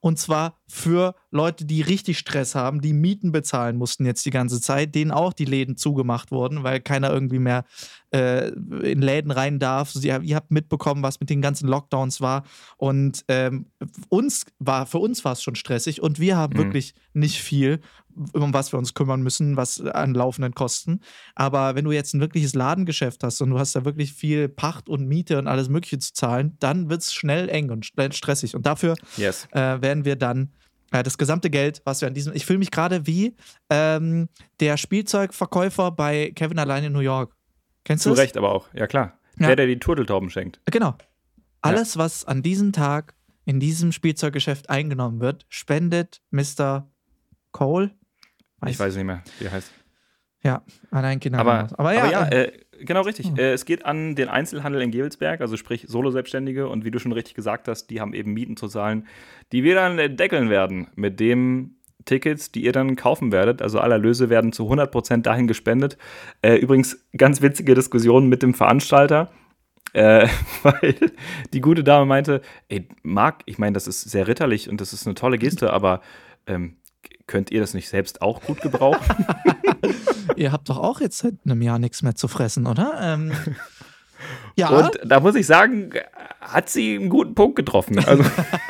Und zwar für Leute, die richtig Stress haben, die Mieten bezahlen mussten jetzt die ganze Zeit, denen auch die Läden zugemacht wurden, weil keiner irgendwie mehr in Läden rein darf. Ihr habt mitbekommen, was mit den ganzen Lockdowns war. Und für uns war es schon stressig und wir haben wirklich nicht viel, um was wir uns kümmern müssen, was an laufenden Kosten. Aber wenn du jetzt ein wirkliches Ladengeschäft hast und du hast da wirklich viel Pacht und Miete und alles Mögliche zu zahlen, dann wird es schnell eng und schnell stressig. Und dafür werden wir dann das gesamte Geld, was wir an diesem. Ich fühle mich gerade wie der Spielzeugverkäufer bei Kevin allein in New York. Kennst du das? Zu Recht aber auch, ja klar. Ja. Der die Turteltauben schenkt. Genau. Alles, was an diesem Tag in diesem Spielzeuggeschäft eingenommen wird, spendet Mr. Cole. Ich weiß nicht mehr, wie er heißt. Ja, an ein Kind. Aber ja, genau richtig. Es geht an den Einzelhandel in Gevelsberg, also sprich Solo-Selbstständige. Und wie du schon richtig gesagt hast, die haben eben Mieten zu zahlen, die wir dann deckeln werden mit dem Tickets, die ihr dann kaufen werdet. Also alle Erlöse werden zu 100% dahin gespendet. Übrigens ganz witzige Diskussion mit dem Veranstalter, weil die gute Dame meinte, ey, Marc, ich meine, das ist sehr ritterlich und das ist eine tolle Geste, aber könnt ihr das nicht selbst auch gut gebrauchen? Ihr habt doch auch jetzt seit einem Jahr nichts mehr zu fressen, oder? Ja. Und da muss ich sagen, hat sie einen guten Punkt getroffen. Also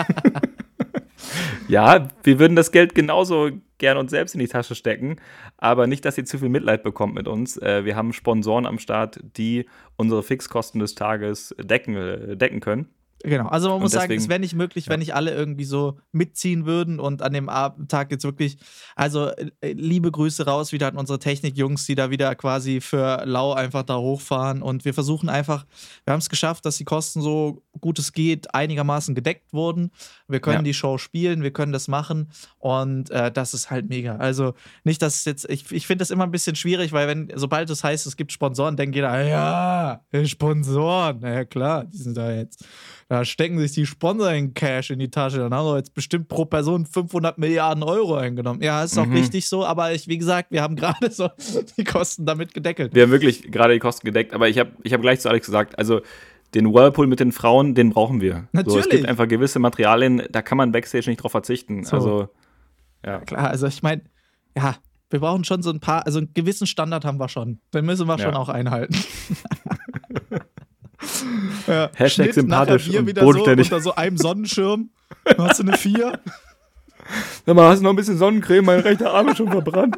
ja, wir würden das Geld genauso gern uns selbst in die Tasche stecken, aber nicht, dass ihr zu viel Mitleid bekommt mit uns. Wir haben Sponsoren am Start, die unsere Fixkosten des Tages decken können. Genau, also man muss sagen, es wäre nicht möglich, wenn nicht alle irgendwie so mitziehen würden und an dem Tag jetzt wirklich, also liebe Grüße raus wieder an unsere Technikjungs, die da wieder quasi für lau einfach da hochfahren und wir versuchen einfach, wir haben es geschafft, dass die Kosten so gut es geht einigermaßen gedeckt wurden. Wir können die Show spielen, wir können das machen und das ist halt mega. Also nicht, dass es jetzt, ich finde das immer ein bisschen schwierig, weil sobald es heißt, es gibt Sponsoren, denkt jeder, ja, Sponsoren, na ja klar, die sind da jetzt. Da stecken sich die Sponsoring-Cash in die Tasche. Dann haben wir jetzt bestimmt pro Person 500 Milliarden Euro eingenommen. Ja, ist auch richtig so. Aber wie gesagt, wir haben gerade so die Kosten damit gedeckelt. Wir haben wirklich gerade die Kosten gedeckt. Aber ich hab gleich zu Alex gesagt, also den Whirlpool mit den Frauen, den brauchen wir. Natürlich. So, es gibt einfach gewisse Materialien, da kann man Backstage nicht drauf verzichten. So. Also, ja. Klar, also ich meine, ja, wir brauchen schon so ein paar, also einen gewissen Standard haben wir schon. Den müssen wir schon auch einhalten. Ja, Hashtag sympathisch Bier und wieder bodenständig. So unter so einem Sonnenschirm. Dann hast du eine 4. Sag mal, hast du noch ein bisschen Sonnencreme? Mein rechter Arm ist schon verbrannt.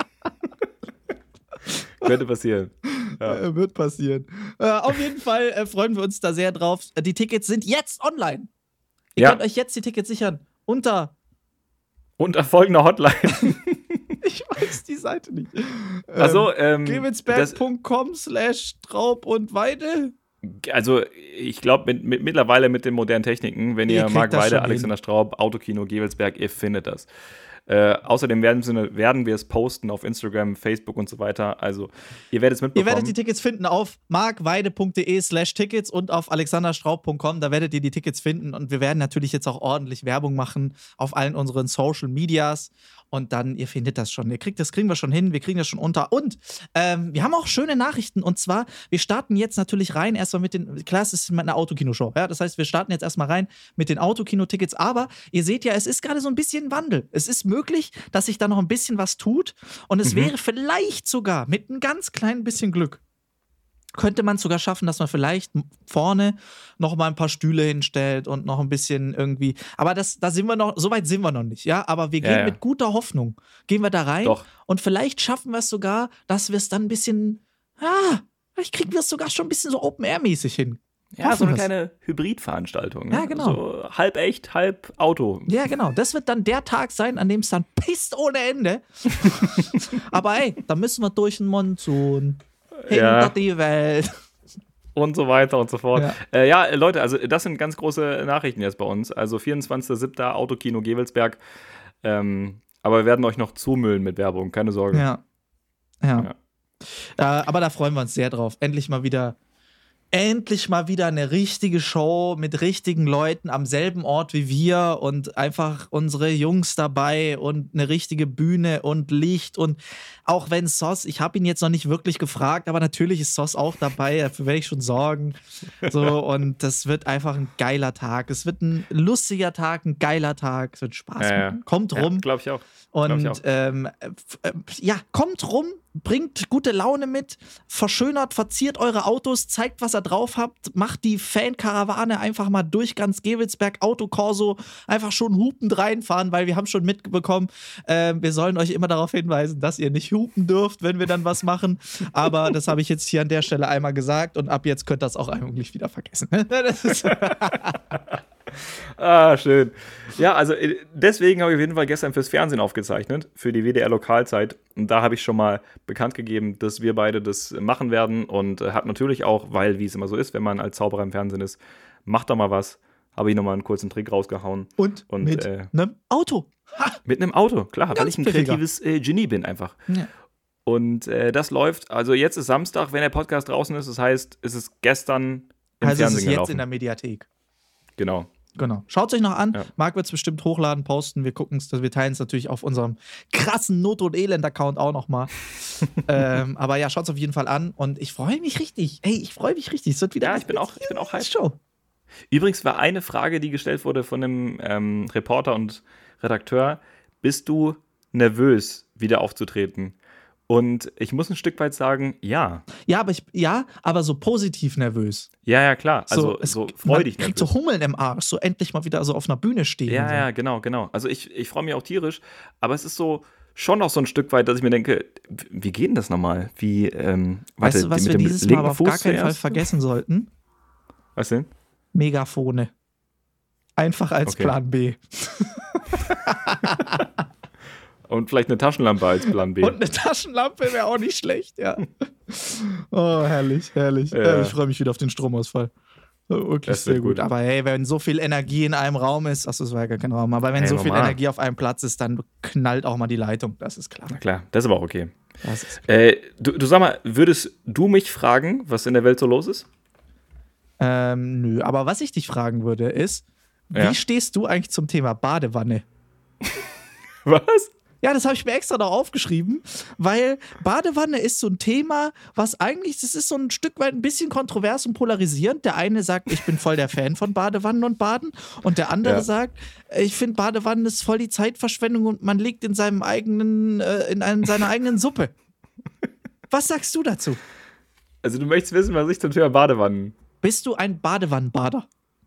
Könnte passieren. Ja. Wird passieren. Auf jeden Fall freuen wir uns da sehr drauf. Die Tickets sind jetzt online. Ihr könnt euch jetzt die Tickets sichern. Unter folgender Hotline. Ich weiß die Seite nicht. Also, Gevelsberg.com/Straub und Weide. Also, ich glaube, mittlerweile mit den modernen Techniken, wenn ihr Marc Weide, Alexander Straub, Autokino, Gevelsberg, ihr findet das. Außerdem werden wir es posten auf Instagram, Facebook und so weiter. Also, ihr werdet es mitbekommen. Ihr werdet die Tickets finden auf markweide.de/Tickets und auf alexanderstraub.com. Da werdet ihr die Tickets finden. Und wir werden natürlich jetzt auch ordentlich Werbung machen auf allen unseren Social Medias. Und dann, ihr findet das schon. Das kriegen wir schon hin, wir kriegen das schon unter. Und wir haben auch schöne Nachrichten. Und zwar, wir starten jetzt natürlich rein erstmal mit klar, es ist eine Autokino-Show. Ja? Das heißt, wir starten jetzt erstmal rein mit den Autokino-Tickets. Aber ihr seht ja, es ist gerade so ein bisschen Wandel. Es ist möglich, dass sich da noch ein bisschen was tut. Und es wäre vielleicht sogar mit ein ganz klein bisschen Glück, könnte man es sogar schaffen, dass man vielleicht vorne noch mal ein paar Stühle hinstellt und noch ein bisschen irgendwie. Aber so weit sind wir noch nicht, ja. Aber wir gehen mit guter Hoffnung, gehen wir da rein. Doch. Und vielleicht schaffen wir es sogar, dass wir es dann ein bisschen, vielleicht kriegen wir es sogar schon ein bisschen so Open-Air-mäßig hin. Ja, so eine kleine Hybridveranstaltung. Ja, genau. So halb echt, halb Auto. Ja, genau. Das wird dann der Tag sein, an dem es dann pisst ohne Ende. Aber ey, da müssen wir durch den Monsun. Hinter die Welt. Und so weiter und so fort. Ja. Leute, also das sind ganz große Nachrichten jetzt bei uns. Also 24.07. Autokino Gevelsberg. Aber wir werden euch noch zumüllen mit Werbung, keine Sorge. Ja. Aber da freuen wir uns sehr drauf. Endlich mal wieder endlich mal wieder eine richtige Show mit richtigen Leuten am selben Ort wie wir und einfach unsere Jungs dabei und eine richtige Bühne und Licht und auch wenn Sos, ich habe ihn jetzt noch nicht wirklich gefragt, aber natürlich ist Sos auch dabei, dafür werde ich schon sorgen. So, und das wird einfach ein geiler Tag. Es wird ein lustiger Tag, ein geiler Tag, es wird Spaß machen. Kommt rum. Glaube ich auch. Und kommt rum, bringt gute Laune mit, verschönert, verziert eure Autos, zeigt, was ihr drauf habt, macht die Fan-Karawane einfach mal durch ganz Gevelsberg, Autokorso, einfach schon hupend reinfahren, weil wir haben schon mitbekommen, wir sollen euch immer darauf hinweisen, dass ihr nicht hupen dürft, wenn wir dann was machen. Aber das habe ich jetzt hier an der Stelle einmal gesagt und ab jetzt könnt ihr das auch eigentlich wieder vergessen. Das ist Schön. Ja, also deswegen habe ich auf jeden Fall gestern fürs Fernsehen aufgezeichnet, für die WDR-Lokalzeit. Und da habe ich schon mal bekannt gegeben, dass wir beide das machen werden. Und habe natürlich auch, weil, wie es immer so ist, wenn man als Zauberer im Fernsehen ist, macht da mal was. Habe ich nochmal einen kurzen Trick rausgehauen. Und mit einem Auto. Mit einem Auto, klar, Ganz weil ich ein kreatives Genie bin einfach. Ja. Und das läuft, also jetzt ist Samstag, wenn der Podcast draußen ist. Das heißt, es ist gestern im Also Fernsehen es ist jetzt gelaufen. in der Mediathek. Genau. Schaut es euch noch an. Ja. Marc wird es bestimmt hochladen, posten. Wir gucken es, wir teilen es natürlich auf unserem krassen Not- und Elend-Account auch nochmal. Aber ja, schaut es auf jeden Fall an. Und ich freue mich richtig. Ey, ich freue mich richtig. Es wird wieder Ich bin auch hyped. Show. Übrigens war eine Frage, die gestellt wurde von einem Reporter und Redakteur: Bist du nervös, wieder aufzutreten? Und ich muss ein Stück weit sagen, ja. Ja, aber so positiv nervös. Ja, klar. Also so freudig man kriegt nervös. so Hummeln im Arsch, so endlich mal wieder so auf einer Bühne stehen. und so. Ja, genau. Also ich freue mich auch tierisch, aber es ist so schon noch so ein Stück weit, dass ich mir denke, wie geht denn das nochmal? Weißt du, was wir dieses Mal aber auf gar keinen Fall vergessen sollten? Was denn? Megafone. Einfach als Plan B. Und vielleicht eine Taschenlampe als Plan B. Und eine Taschenlampe wäre auch nicht schlecht, ja. Oh, herrlich. Ja. Ich freue mich wieder auf den Stromausfall. Wirklich Das sehr wird gut. gut. Aber hey, wenn so viel Energie in einem Raum ist, achso, das war ja gar kein Raum, aber wenn so viel normal. Energie auf einem Platz ist, dann knallt auch mal die Leitung, das ist klar. Na klar, das ist aber auch okay. Das ist klar. Du sag mal, würdest du mich fragen, was in der Welt so los ist? Nö, aber was ich dich fragen würde, ist, wie stehst du eigentlich zum Thema Badewanne? Was? Ja, das habe ich mir extra noch aufgeschrieben, weil Badewanne ist so ein Thema, was eigentlich, das ist so ein Stück weit ein bisschen kontrovers und polarisierend. Der eine sagt, ich bin voll der Fan von Badewannen und Baden, und der andere sagt, ich finde Badewannen ist voll die Zeitverschwendung und man liegt in seinem eigenen, seiner eigenen Suppe. Was sagst du dazu? Also du möchtest wissen, was ich zum Thema Badewannen... Bist du ein Badewannenbader?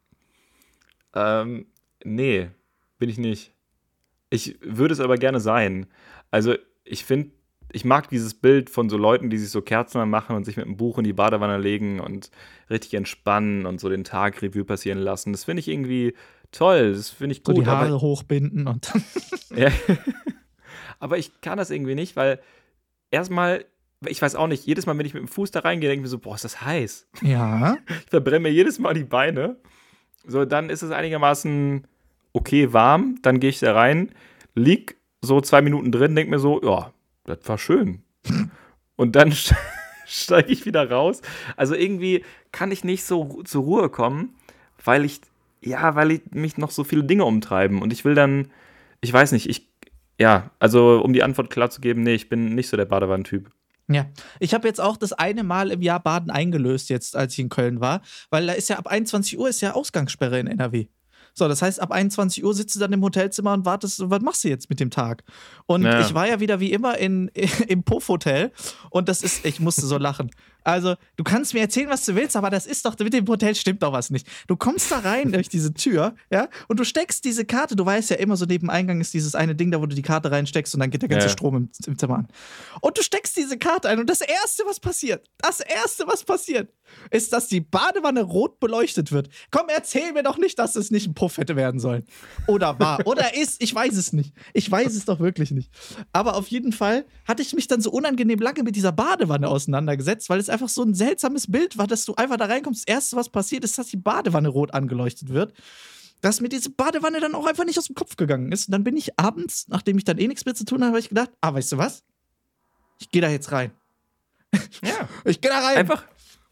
Nee, bin ich nicht. Ich würde es aber gerne sein. Also ich finde, ich mag dieses Bild von so Leuten, die sich so Kerzen anmachen und sich mit einem Buch in die Badewanne legen und richtig entspannen und so den Tag Revue passieren lassen. Das finde ich irgendwie toll, das finde ich So gut. die Haare hochbinden und dann. Ja. Aber ich kann das irgendwie nicht, weil erstmal, ich weiß auch nicht, jedes Mal, wenn ich mit dem Fuß da reingehe, denke ich mir so, boah, ist das heiß. Ja. Ich verbrenne mir jedes Mal die Beine. So, dann ist es einigermaßen okay warm, dann gehe ich da rein, lieg so 2 Minuten drin, denke mir so, ja, das war schön. Und dann steige ich wieder raus. Also irgendwie kann ich nicht so zur Ruhe kommen, weil mich noch so viele Dinge umtreiben. Und ich will dann, ich weiß nicht, also um die Antwort klar zu geben, nee, ich bin nicht so der Badewannentyp. Ja, ich habe jetzt auch das eine Mal im Jahr Baden eingelöst, jetzt als ich in Köln war, weil da ist ja ab 21 Uhr ist ja Ausgangssperre in NRW. So, das heißt, ab 21 Uhr sitzt du dann im Hotelzimmer und wartest, was machst du jetzt mit dem Tag? Und ich war ja wieder wie immer im Puff-Hotel und ich musste so lachen. Also, du kannst mir erzählen, was du willst, aber das ist doch, mit dem Hotel stimmt doch was nicht. Du kommst da rein durch diese Tür, ja, und du steckst diese Karte, du weißt ja immer so, neben Eingang ist dieses eine Ding da, wo du die Karte reinsteckst und dann geht der ganze Strom im Zimmer an. Und du steckst diese Karte ein und das Erste, was passiert, ist, dass die Badewanne rot beleuchtet wird. Komm, erzähl mir doch nicht, dass es nicht ein Puff hätte werden sollen. Oder war. Oder ist. Ich weiß es nicht. Ich weiß es doch wirklich nicht. Aber auf jeden Fall hatte ich mich dann so unangenehm lange mit dieser Badewanne auseinandergesetzt, weil es einfach so ein seltsames Bild war, dass du einfach da reinkommst. Das Erste, was passiert, ist, dass die Badewanne rot angeleuchtet wird. Dass mir diese Badewanne dann auch einfach nicht aus dem Kopf gegangen ist. Und dann bin ich abends, nachdem ich dann eh nichts mehr zu tun habe, habe ich gedacht, weißt du was? Ich gehe da jetzt rein. Ja. Ich gehe da rein. Einfach.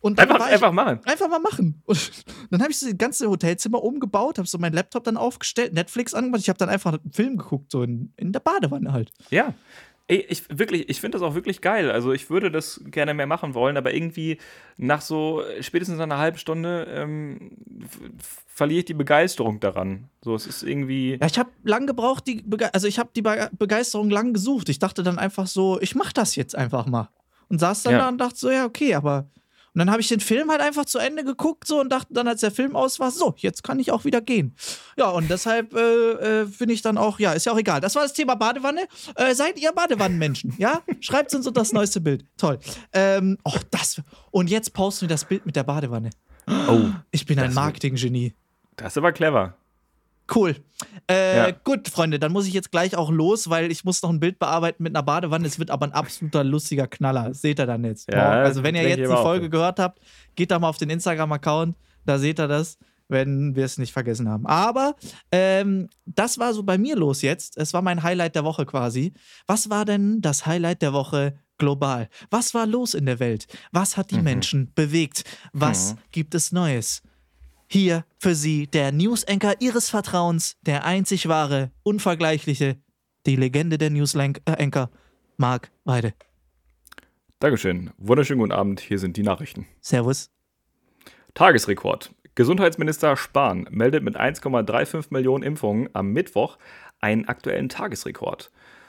Und dann Einfach machen. Einfach mal machen. Und dann habe ich so das ganze Hotelzimmer umgebaut, habe so meinen Laptop dann aufgestellt, Netflix angemacht. Ich habe dann einfach einen Film geguckt, so in der Badewanne halt. Ja. Ey, ich finde das auch wirklich geil. Also ich würde das gerne mehr machen wollen, aber irgendwie nach so spätestens einer halben Stunde verliere ich die Begeisterung daran. So, es ist irgendwie. Ja, ich habe lang gebraucht, ich habe die Begeisterung lang gesucht. Ich dachte dann einfach so, ich mach das jetzt einfach mal. Und saß dann da und dachte so, ja, okay, aber. Und dann habe ich den Film halt einfach zu Ende geguckt so und dachte dann, als der Film aus war, so, jetzt kann ich auch wieder gehen. Ja, und deshalb bin ich dann auch, ja, ist ja auch egal. Das war das Thema Badewanne. Seid ihr Badewannenmenschen, ja? Schreibt uns das neueste Bild. Toll. Und jetzt posten wir das Bild mit der Badewanne. Oh. Ich bin ein Marketing-Genie. Das ist aber clever. Cool. Gut, Freunde, dann muss ich jetzt gleich auch los, weil ich muss noch ein Bild bearbeiten mit einer Badewanne. Es wird aber ein absoluter lustiger Knaller. Das seht ihr dann jetzt. Ja, also wenn ihr jetzt die Folge gehört habt, geht da mal auf den Instagram-Account. Da seht ihr das, wenn wir es nicht vergessen haben. Aber das war so bei mir los jetzt. Es war mein Highlight der Woche quasi. Was war denn das Highlight der Woche global? Was war los in der Welt? Was hat die Menschen bewegt? Was gibt es Neues? Hier für Sie der News-Anchor Ihres Vertrauens, der einzig wahre, unvergleichliche, die Legende der News-Anchor, Marc Weide. Dankeschön. Wunderschönen guten Abend. Hier sind die Nachrichten. Servus. Tagesrekord. Gesundheitsminister Spahn meldet mit 1,35 Millionen Impfungen am Mittwoch einen aktuellen Tagesrekord.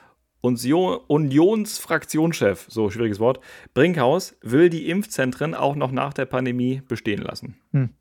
Unionsfraktionschef, so schwieriges Wort, Brinkhaus will die Impfzentren auch noch nach der Pandemie bestehen lassen.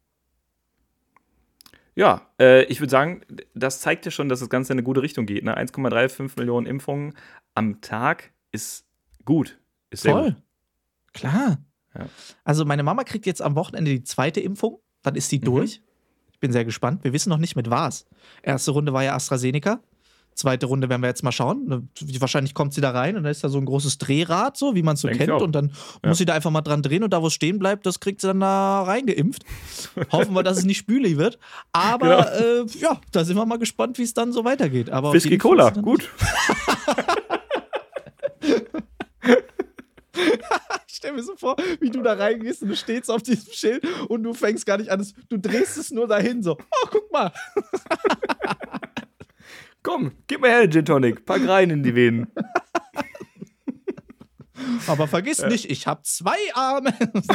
Ja, ich würde sagen, das zeigt ja schon, dass das Ganze in eine gute Richtung geht. Ne? 1,35 Millionen Impfungen am Tag ist gut. Ist sehr Voll. gut. Klar. Ja. Also meine Mama kriegt jetzt am Wochenende die zweite Impfung. Dann ist sie durch. Ich bin sehr gespannt. Wir wissen noch nicht mit was. Erste Runde war ja AstraZeneca. Zweite Runde werden wir jetzt mal schauen. Wahrscheinlich kommt sie da rein und da ist da so ein großes Drehrad, so wie man es so kennt. Und dann muss sie da einfach mal dran drehen und da, wo es stehen bleibt, das kriegt sie dann da reingeimpft. Hoffen wir, dass es nicht spülig wird. Aber ja, da sind wir mal gespannt, wie es dann so weitergeht. Aber Whisky Cola, gut. Ich stell mir so vor, wie du da reingehst und du stehst auf diesem Schild und du fängst gar nicht an. Du drehst es nur dahin so. Oh, guck mal. Komm, gib mir her den Gin Tonic. Pack rein in die Venen. Aber vergiss nicht, ich habe 2 Arme.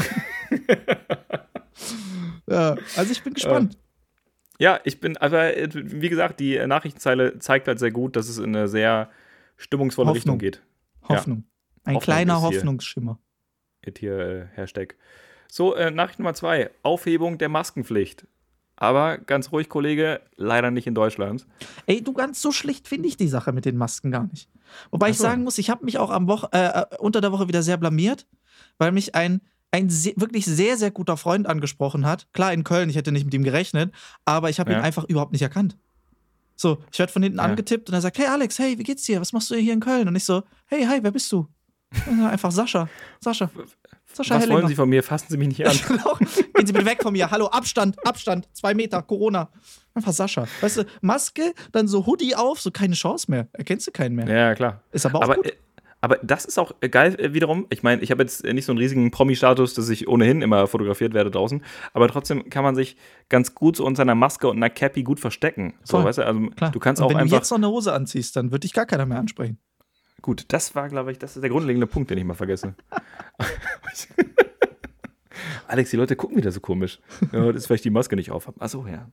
Ja, also ich bin gespannt. Ja, aber wie gesagt, die Nachrichtenzeile zeigt halt sehr gut, dass es in eine sehr stimmungsvolle Richtung geht. Hoffnung. Ein Hoffnung kleiner Hoffnungsschimmer. Hier Hashtag. So, Nachricht Nummer 2. Aufhebung der Maskenpflicht. Aber ganz ruhig, Kollege, leider nicht in Deutschland. Ey, du, ganz so schlicht finde ich die Sache mit den Masken gar nicht. Wobei ich sagen muss, ich habe mich auch unter der Woche wieder sehr blamiert, weil mich ein wirklich sehr, sehr guter Freund angesprochen hat. Klar, in Köln, ich hätte nicht mit ihm gerechnet, aber ich habe ihn einfach überhaupt nicht erkannt. So, ich werde von hinten angetippt und er sagt, hey Alex, hey, wie geht's dir? Was machst du hier in Köln? Und ich so, hey, hi, wer bist du? Einfach Sascha. Was Hellinger. Wollen Sie von mir? Fassen Sie mich nicht an. Gehen Sie bitte weg von mir. Hallo, Abstand, 2 Meter, Corona. Einfach Sascha. Weißt du, Maske, dann so Hoodie auf, so keine Chance mehr. Erkennst du keinen mehr. Ja, klar. Ist aber auch gut. Aber das ist auch geil wiederum. Ich meine, ich habe jetzt nicht so einen riesigen Promi-Status, dass ich ohnehin immer fotografiert werde draußen. Aber trotzdem kann man sich ganz gut so unter einer Maske und einer Cappy gut verstecken. So, weißt du, also klar. Du kannst und auch wenn einfach. du jetzt noch eine Hose anziehst, dann wird dich gar keiner mehr ansprechen. Gut, das war, glaube ich, das ist der grundlegende Punkt, den ich mal vergesse. Alex, die Leute gucken wieder so komisch. Ja, das ist, weil ich die Maske nicht auf habe. Achso, ja.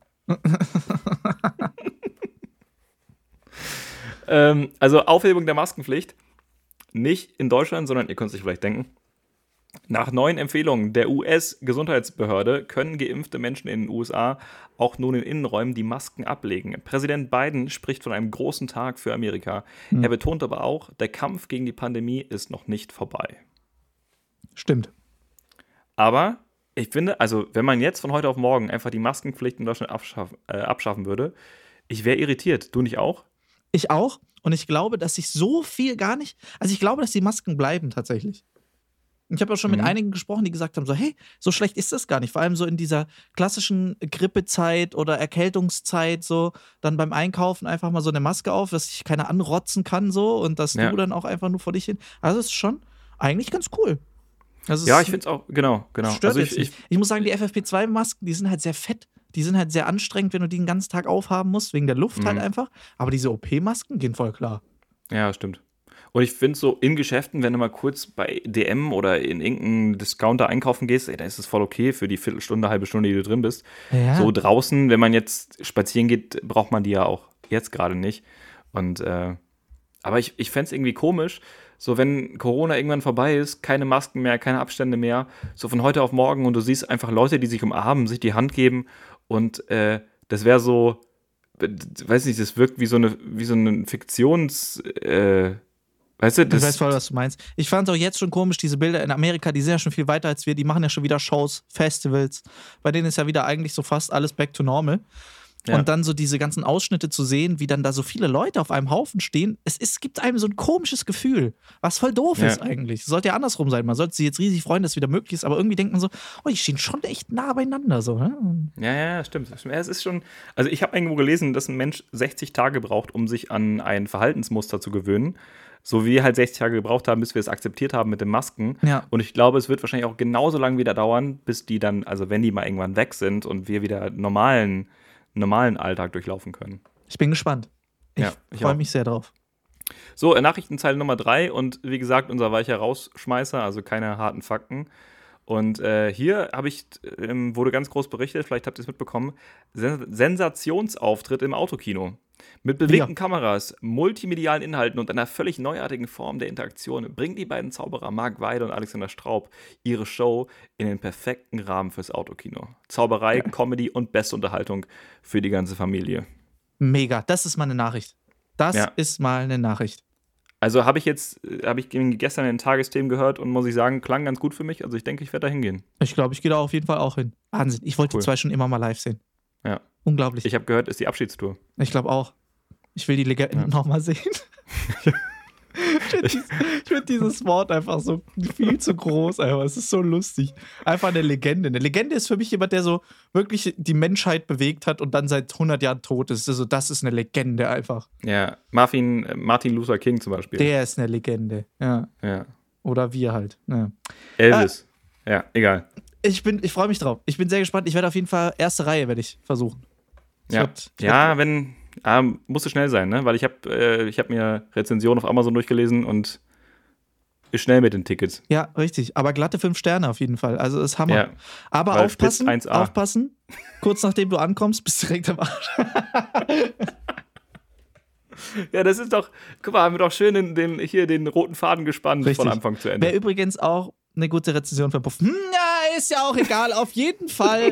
Also Aufhebung der Maskenpflicht. Nicht in Deutschland, sondern ihr könnt es euch vielleicht denken. Nach neuen Empfehlungen der US-Gesundheitsbehörde können geimpfte Menschen in den USA auch nun in Innenräumen die Masken ablegen. Präsident Biden spricht von einem großen Tag für Amerika. Er betont aber auch, der Kampf gegen die Pandemie ist noch nicht vorbei. Stimmt. Aber ich finde, also wenn man jetzt von heute auf morgen einfach die Maskenpflicht in Deutschland abschaffen würde, ich wäre irritiert. Du nicht auch? Ich auch. Und ich glaube, dass sich so viel gar nicht. Also ich glaube, dass die Masken bleiben tatsächlich. Ich habe auch schon mit einigen gesprochen, die gesagt haben, so, hey, so schlecht ist das gar nicht. Vor allem so in dieser klassischen Grippezeit oder Erkältungszeit, so dann beim Einkaufen einfach mal so eine Maske auf, dass sich keiner anrotzen kann so und dass du dann auch einfach nur vor dich hin. Also das ist schon eigentlich ganz cool. Ja, ich finde es auch, genau. Stört Also jetzt nicht. Ich muss sagen, die FFP2-Masken, die sind halt sehr fett. Die sind halt sehr anstrengend, wenn du die den ganzen Tag aufhaben musst, wegen der Luft halt einfach. Aber diese OP-Masken gehen voll klar. Ja, stimmt. Und ich finde so in Geschäften, wenn du mal kurz bei DM oder in irgendeinem Discounter einkaufen gehst, ey, dann ist es voll okay für die Viertelstunde, halbe Stunde, die du drin bist. Ja. So draußen, wenn man jetzt spazieren geht, braucht man die ja auch jetzt gerade nicht. Und aber ich fände es irgendwie komisch, so wenn Corona irgendwann vorbei ist, keine Masken mehr, keine Abstände mehr, so von heute auf morgen und du siehst einfach Leute, die sich umarmen, sich die Hand geben und das wäre so, weiß nicht, das wirkt wie so eine Fiktions, weißt du, Ich weiß voll, was du meinst. Ich fand es auch jetzt schon komisch, diese Bilder in Amerika, die sind ja schon viel weiter als wir, die machen ja schon wieder Shows, Festivals. Bei denen ist ja wieder eigentlich so fast alles back to normal. Ja. Und dann so diese ganzen Ausschnitte zu sehen, wie dann da so viele Leute auf einem Haufen stehen, es gibt einem so ein komisches Gefühl, was voll doof ist eigentlich. Es sollte ja andersrum sein. Man sollte sich jetzt riesig freuen, dass es wieder möglich ist, aber irgendwie denkt man so, oh, die stehen schon echt nah beieinander. So, ne? Ja, stimmt. Es ist schon, also ich habe irgendwo gelesen, dass ein Mensch 60 Tage braucht, um sich an ein Verhaltensmuster zu gewöhnen. So wie wir halt 60 Tage gebraucht haben, bis wir es akzeptiert haben mit den Masken. Ja. Und ich glaube, es wird wahrscheinlich auch genauso lange wieder dauern, bis die dann, also wenn die mal irgendwann weg sind und wir wieder normalen Alltag durchlaufen können. Ich bin gespannt. Ich freue auch. mich sehr drauf. So, Nachrichtenzeile Nummer 3 und wie gesagt, unser weicher Rausschmeißer, also keine harten Fakten. Und hier wurde ganz groß berichtet, vielleicht habt ihr es mitbekommen, Sensationsauftritt im Autokino. Mit bewegten Kameras, multimedialen Inhalten und einer völlig neuartigen Form der Interaktion bringen die beiden Zauberer Marc Weide und Alexander Straub ihre Show in den perfekten Rahmen fürs Autokino. Zauberei, Comedy und beste Unterhaltung für die ganze Familie. Mega, das ist mal eine Nachricht. Ist mal eine Nachricht. Also habe ich gestern in den Tagesthemen gehört und muss ich sagen, klang ganz gut für mich. Also ich denke, ich werde da hingehen. Ich glaube, ich gehe da auf jeden Fall auch hin. Wahnsinn, ich wollte die zwei schon immer mal live sehen. Ja. Unglaublich. Ich habe gehört, ist die Abschiedstour. Ich glaube auch. Ich will die Legenden nochmal sehen. Ich finde dieses Wort einfach so viel zu groß, einfach. Es ist so lustig. Einfach eine Legende. Eine Legende ist für mich jemand, der so wirklich die Menschheit bewegt hat und dann seit 100 Jahren tot ist. Also das ist eine Legende einfach. Ja, Martin Luther King zum Beispiel. Der ist eine Legende. Ja. Oder wir halt. Ja. Elvis. Ja, egal. Ich freue mich drauf. Ich bin sehr gespannt. Ich werde auf jeden Fall erste Reihe werde ich versuchen. Musste schnell sein, ne? Weil ich hab mir Rezensionen auf Amazon durchgelesen und ist schnell mit den Tickets. Ja, richtig. Aber glatte 5 Sterne auf jeden Fall. Also ist Hammer. Ja, aber aufpassen. Kurz nachdem du ankommst, bist du direkt am Arsch. Ja, das ist doch, guck mal, haben wir doch schön den roten Faden gespannt. Richtig. Von Anfang zu Ende. Wäre übrigens auch eine gute Rezension für Puff. Ja, ist ja auch egal, auf jeden Fall.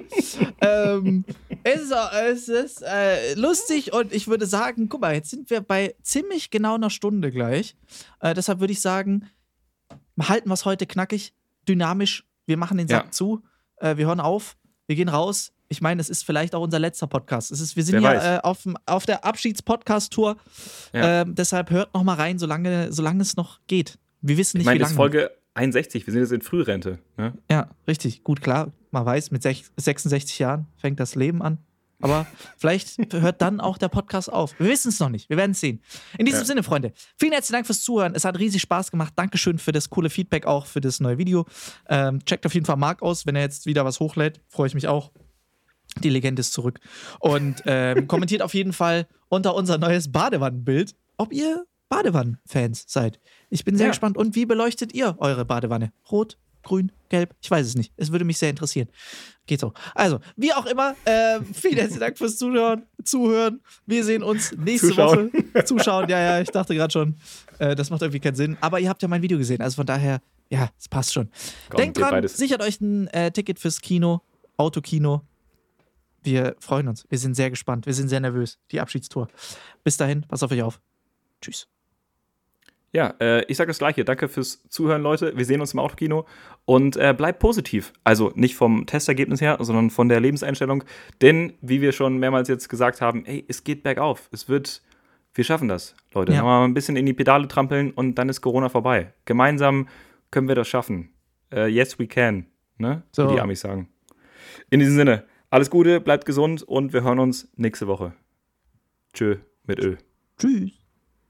Es ist lustig und ich würde sagen, guck mal, jetzt sind wir bei ziemlich genau einer Stunde gleich. Deshalb würde ich sagen, halten wir es heute knackig, dynamisch. Wir machen den Sack zu, wir hören auf, wir gehen raus. Ich meine, es ist vielleicht auch unser letzter Podcast. Wir sind ja auf der Abschieds-Podcast-Tour. Ja. Deshalb hört noch mal rein, solange es noch geht. Wir wissen nicht, wie lange. Das ist Folge 61, wir sind jetzt in Frührente. Ne? Ja, richtig. Gut, klar. Man weiß, mit 66 Jahren fängt das Leben an. Aber vielleicht hört dann auch der Podcast auf. Wir wissen es noch nicht. Wir werden es sehen. In diesem Sinne, Freunde, vielen herzlichen Dank fürs Zuhören. Es hat riesig Spaß gemacht. Dankeschön für das coole Feedback, auch für das neue Video. Checkt auf jeden Fall Marc aus, wenn er jetzt wieder was hochlädt. Freue ich mich auch. Die Legende ist zurück. Und kommentiert auf jeden Fall unter unser neues Badewannenbild, ob ihr Badewannen-Fans seid. Ich bin sehr gespannt. Und wie beleuchtet ihr eure Badewanne? Rot, grün, gelb? Ich weiß es nicht. Es würde mich sehr interessieren. Geht so. Also, wie auch immer, vielen herzlichen Dank fürs Zuhören. Wir sehen uns nächste Woche. Zuschauen, ja, ich dachte gerade schon, das macht irgendwie keinen Sinn. Aber ihr habt ja mein Video gesehen. Also von daher, ja, es passt schon. Denkt dran, sichert euch ein Ticket fürs Kino, Autokino. Wir freuen uns. Wir sind sehr gespannt. Wir sind sehr nervös. Die Abschiedstour. Bis dahin, passt auf euch auf. Tschüss. Ja, ich sage das Gleiche. Danke fürs Zuhören, Leute. Wir sehen uns im Autokino und bleibt positiv. Also nicht vom Testergebnis her, sondern von der Lebenseinstellung. Denn, wie wir schon mehrmals jetzt gesagt haben, es geht bergauf. Wir schaffen das, Leute. Ja. Mal ein bisschen in die Pedale trampeln und dann ist Corona vorbei. Gemeinsam können wir das schaffen. Yes, we can. Ne? So. Wie die Amis sagen. In diesem Sinne, alles Gute, bleibt gesund und wir hören uns nächste Woche. Tschö mit Ö. Tschüss.